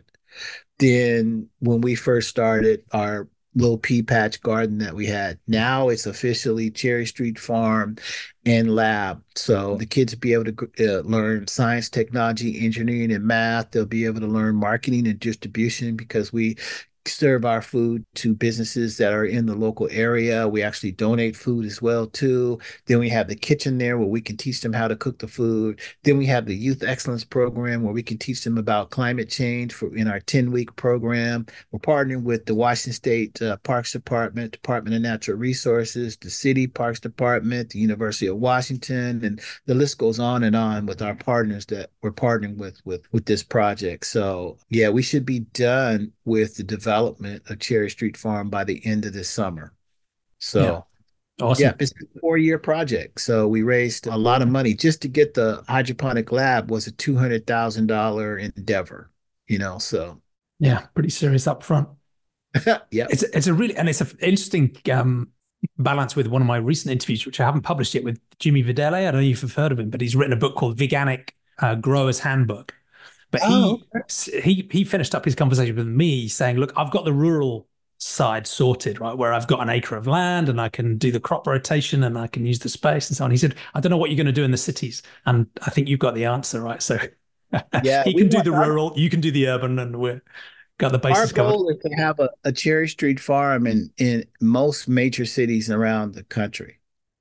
than when we first started our little pea patch garden that we had. Now it's officially Cherry Street Farm and Lab. So the kids will be able to uh, learn science, technology, engineering, and math. They'll be able to learn marketing and distribution because we serve our food to businesses that are in the local area. We actually donate food as well too. Then we have the kitchen there where we can teach them how to cook the food. Then we have the Youth Excellence Program where we can teach them about climate change for in our ten week program. We're partnering with the Washington State uh, Parks Department, Department of Natural Resources, the City Parks Department, the University of Washington, and the list goes on and on with our partners that we're partnering with with with this project. So yeah, we should be done with the development of Cherry Street Farm by the end of this summer. yeah. So yeah, Awesome. it's a four year project. So we raised a lot of money just to get the hydroponic lab was a two hundred thousand dollars endeavor, you know, so Yeah, pretty serious up front. yeah. It's it's a really and it's an interesting um, balance with one of my recent interviews, which I haven't published yet, with Jimmy Vidale. I don't know if you've heard of him, but he's written a book called Veganic uh, Growers Handbook. But Oh, he he he finished up his conversation with me saying, "Look, I've got the rural side sorted, right, where I've got an acre of land and I can do the crop rotation and I can use the space and so on." He said, "I don't know what you're going to do in the cities," and I think you've got the answer, right? So yeah. he We can do want the our rural, you can do the urban, and we're got the our bases covered. goal is to have a, a Cherry Street farm in in most major cities around the country.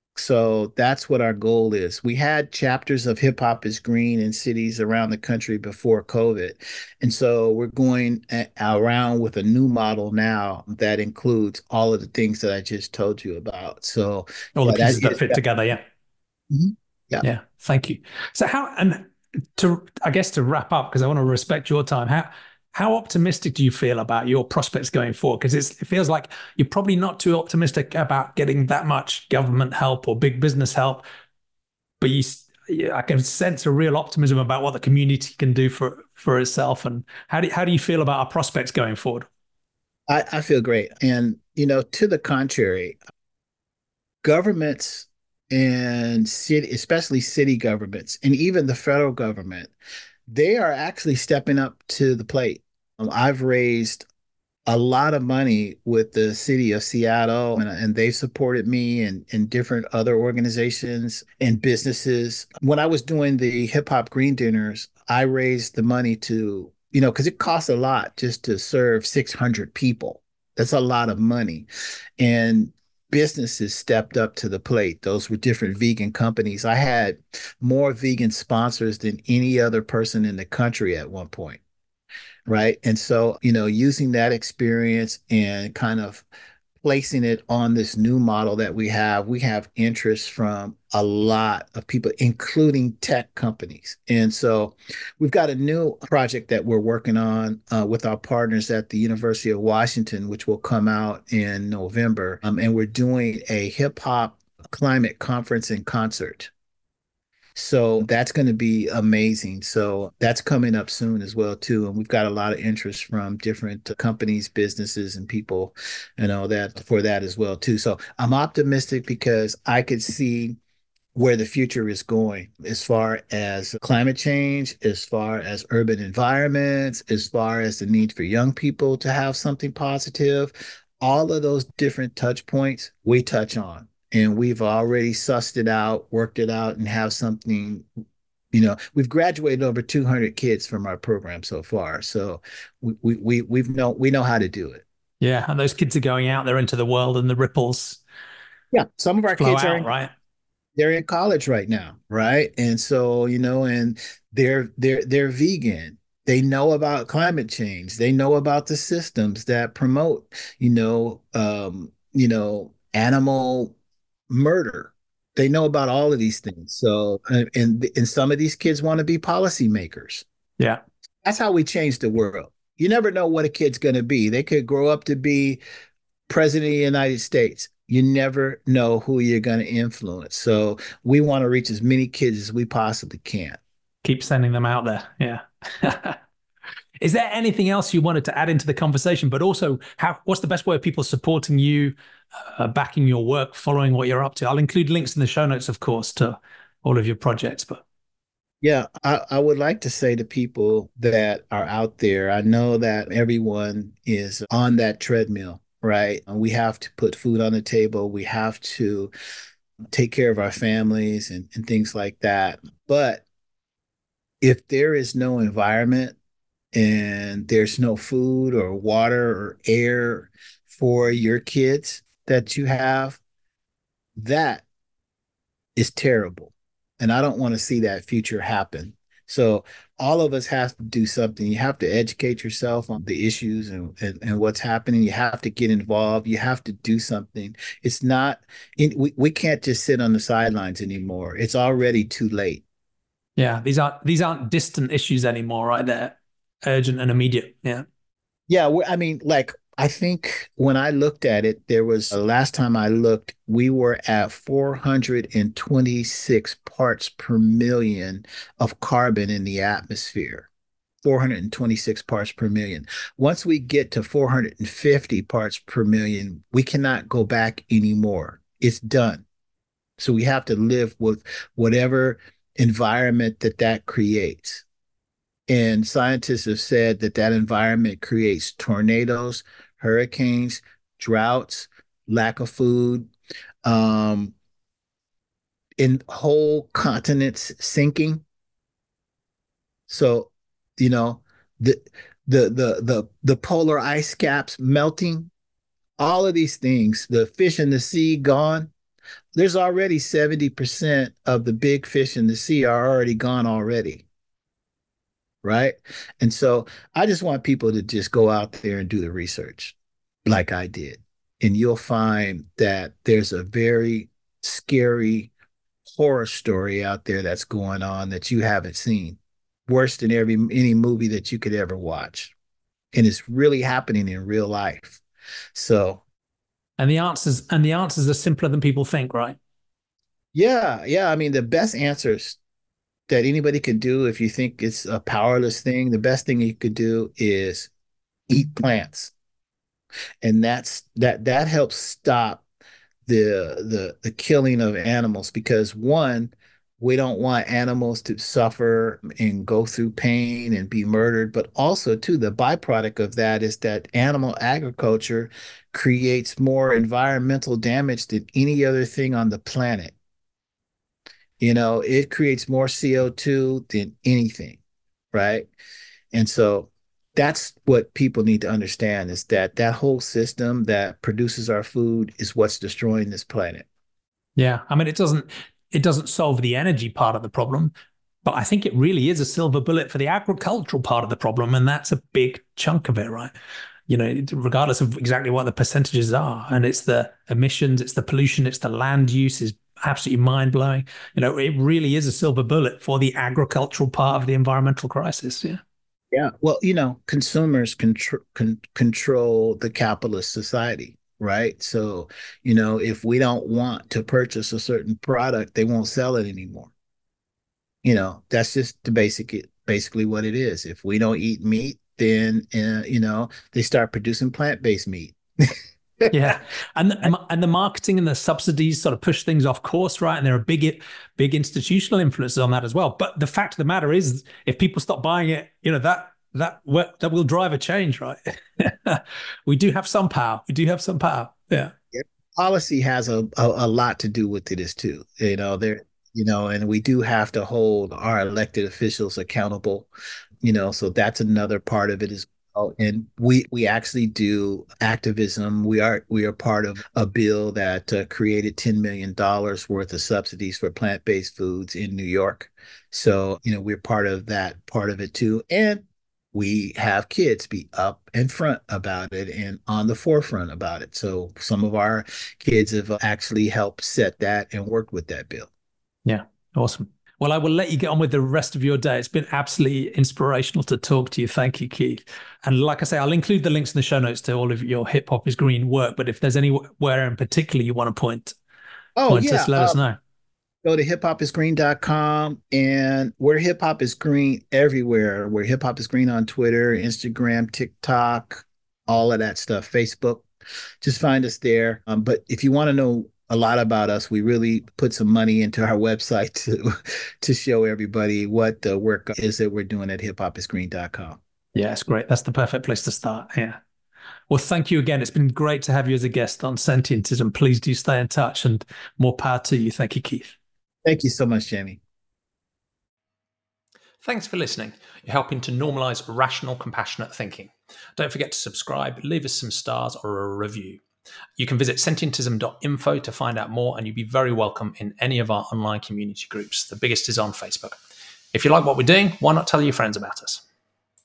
So that's what our goal is. We had chapters of Hip Hop is Green in cities around the country before COVID. And so we're going a- around with a new model now that includes all of the things that I just told you about. So All the yeah, that pieces that is fit that. together. Yeah. Mhm. Yeah. Yeah. Thank you. So how and to I guess to wrap up, because I want to respect your time, how how optimistic do you feel about your prospects going forward? Because it feels like you're probably not too optimistic about getting that much government help or big business help, but you I can sense a real optimism about what the community can do for for itself. And how do how do you feel about our prospects going forward? I, I feel great. And, you know, to the contrary, governments and city, especially city governments, and even the federal government, they are actually stepping up to the plate. Um, I've raised a lot of money with the city of Seattle, and, and they've supported me and, and different other organizations and businesses. When I was doing the hip hop green dinners, I raised the money to, you know, because it costs a lot just to serve six hundred people. That's a lot of money. And businesses stepped up to the plate. Those were different vegan companies. I had more vegan sponsors than any other person in the country at one point. Right. And so, you know, using that experience and kind of placing it on this new model that we have, we have interest from a lot of people, including tech companies. And so we've got a new project that we're working on uh, with our partners at the University of Washington, which will come out in November. Um, and we're doing a hip hop climate conference and concert. So that's going to be amazing. So that's coming up soon as well too. And we've got a lot of interest from different companies, businesses, and people, you know, that for that as well too. So I'm optimistic because I could see where the future is going as far as climate change, as far as urban environments, as far as the need for young people to have something positive. All of those different touch points we touch on. And we've already sussed it out, worked it out, and have something, You know, we've graduated over two hundred kids from our program so far. So we we we we've know we know how to do it. Yeah, and those kids are going out there into the world, and the ripples Yeah, some of our flow kids are out, in right? they're in college right now, right? And so, you know, and they're they're they're vegan. They know about climate change. They know about the systems that promote, you know, um, you know, animal murder. They know about all of these things. So, and and, and some of these kids want to be policymakers. Yeah. That's how we change the world. You never know what a kid's going to be. They could grow up to be president of the United States. You never know who you're going to influence. So we want to reach as many kids as we possibly can. Keep sending them out there. Yeah. Is there anything else you wanted to add into the conversation? But also, how what's the best way of people supporting you, uh, backing your work, following what you're up to? I'll include links in the show notes, of course, to all of your projects. But Yeah, I, I would like to say to people that are out there, I know that everyone is on that treadmill, right? And we have to put food on the table. We have to take care of our families and, and things like that. But if there is no environment and there's no food or water or air for your kids that you have, that is terrible. And I don't want to see that future happen. So all of us have to do something. You have to educate yourself on the issues and, and, and what's happening. You have to get involved. You have to do something. It's not, we, we can't just sit on the sidelines anymore. It's already too late. yeah, these aren't these aren't distant issues anymore, right? They're urgent and immediate. Yeah. Yeah, we- I mean, like, I think when I looked at it, there was the last time I looked, we were at four hundred twenty-six parts per million of carbon in the atmosphere. four hundred twenty-six parts per million. Once we get to four hundred fifty parts per million, we cannot go back anymore. It's done. So we have to live with whatever environment that that creates. And scientists have said that that environment creates tornadoes, hurricanes, droughts, lack of food, um, in whole continents sinking. So, you know, the the the the the polar ice caps melting, all of these things, the fish in the sea gone. There's already seventy percent of the big fish in the sea are already gone already. Right. And so I just want people to just go out there and do the research like I did. And you'll find that there's a very scary horror story out there that's going on that you haven't seen. Worse than every any movie that you could ever watch. And it's really happening in real life. So And the answers and the answers are simpler than people think, right? yeah, yeah. I mean, the best answers that anybody could do if you think it's a powerless thing, the best thing you could do is eat plants. And that's that that helps stop the the the killing of animals because one, we don't want animals to suffer and go through pain and be murdered, but also too, the byproduct of that is that animal agriculture creates more environmental damage than any other thing on the planet. You know, it creates more C O two than anything, right? And so that's what people need to understand is that that whole system that produces our food is what's destroying this planet. Yeah. I mean, it doesn't it doesn't solve the energy part of the problem, but I think it really is a silver bullet for the agricultural part of the problem, and that's a big chunk of it, right? You know, regardless of exactly what the percentages are, and it's the emissions, it's the pollution, it's the land use is absolutely mind blowing. You know, it really is a silver bullet for the agricultural part of the environmental crisis. Yeah. Yeah. Well, you know, consumers contr con control the capitalist society, right? So, you know, if we don't want to purchase a certain product, they won't sell it anymore. You know, that's just the basic, basically what it is. If we don't eat meat, then, uh, you know, they start producing plant-based meat. Yeah, and the, and the marketing and the subsidies sort of push things off course, right? And there are big, big institutional influences on that as well. But the fact of the matter is, if people stop buying it, you know that that that will drive a change, right? We do have some power. We do have some power. Yeah. Policy has a, a, a lot to do with it as too. You know, there you know, and we do have to hold our elected officials accountable, you know, so that's another part of it as well. And we we actually do activism. We are we are part of a bill that uh, created ten million dollars worth of subsidies for plant-based foods in New York. So, you know, we're part of that part of it too. And we have kids be up and front about it and on the forefront about it. So some of our kids have actually helped set that and worked with that bill. Yeah, awesome. Well, I will let you get on with the rest of your day. It's been absolutely inspirational to talk to you. Thank you, Keith. And like I say, I'll include the links in the show notes to all of your Hip Hop is Green work. But if there's anywhere in particular you want to point, Oh, point yeah. us, let us Um, know. go to hip hop is green dot com and we're Hip Hop is Green everywhere. We're Hip Hop is Green on Twitter, Instagram, TikTok, all of that stuff, Facebook. Just find us there. Um, but if you want to know a lot about us, we really put some money into our website to to show everybody what the work is that we're doing at hip hop is green dot com. Yeah, it's great. That's the perfect place to start. Yeah. Well, thank you again. It's been great to have you as a guest on Sentientism. Please do stay in touch and more power to you. Thank you, Keith. Thank you so much, Jamie. Thanks for listening. You're helping to normalize rational, compassionate thinking. Don't forget to subscribe, leave us some stars or a review. You can visit sentientism dot info to find out more, and you'd be very welcome in any of our online community groups. The biggest is on Facebook. If you like what we're doing, why not tell your friends about us?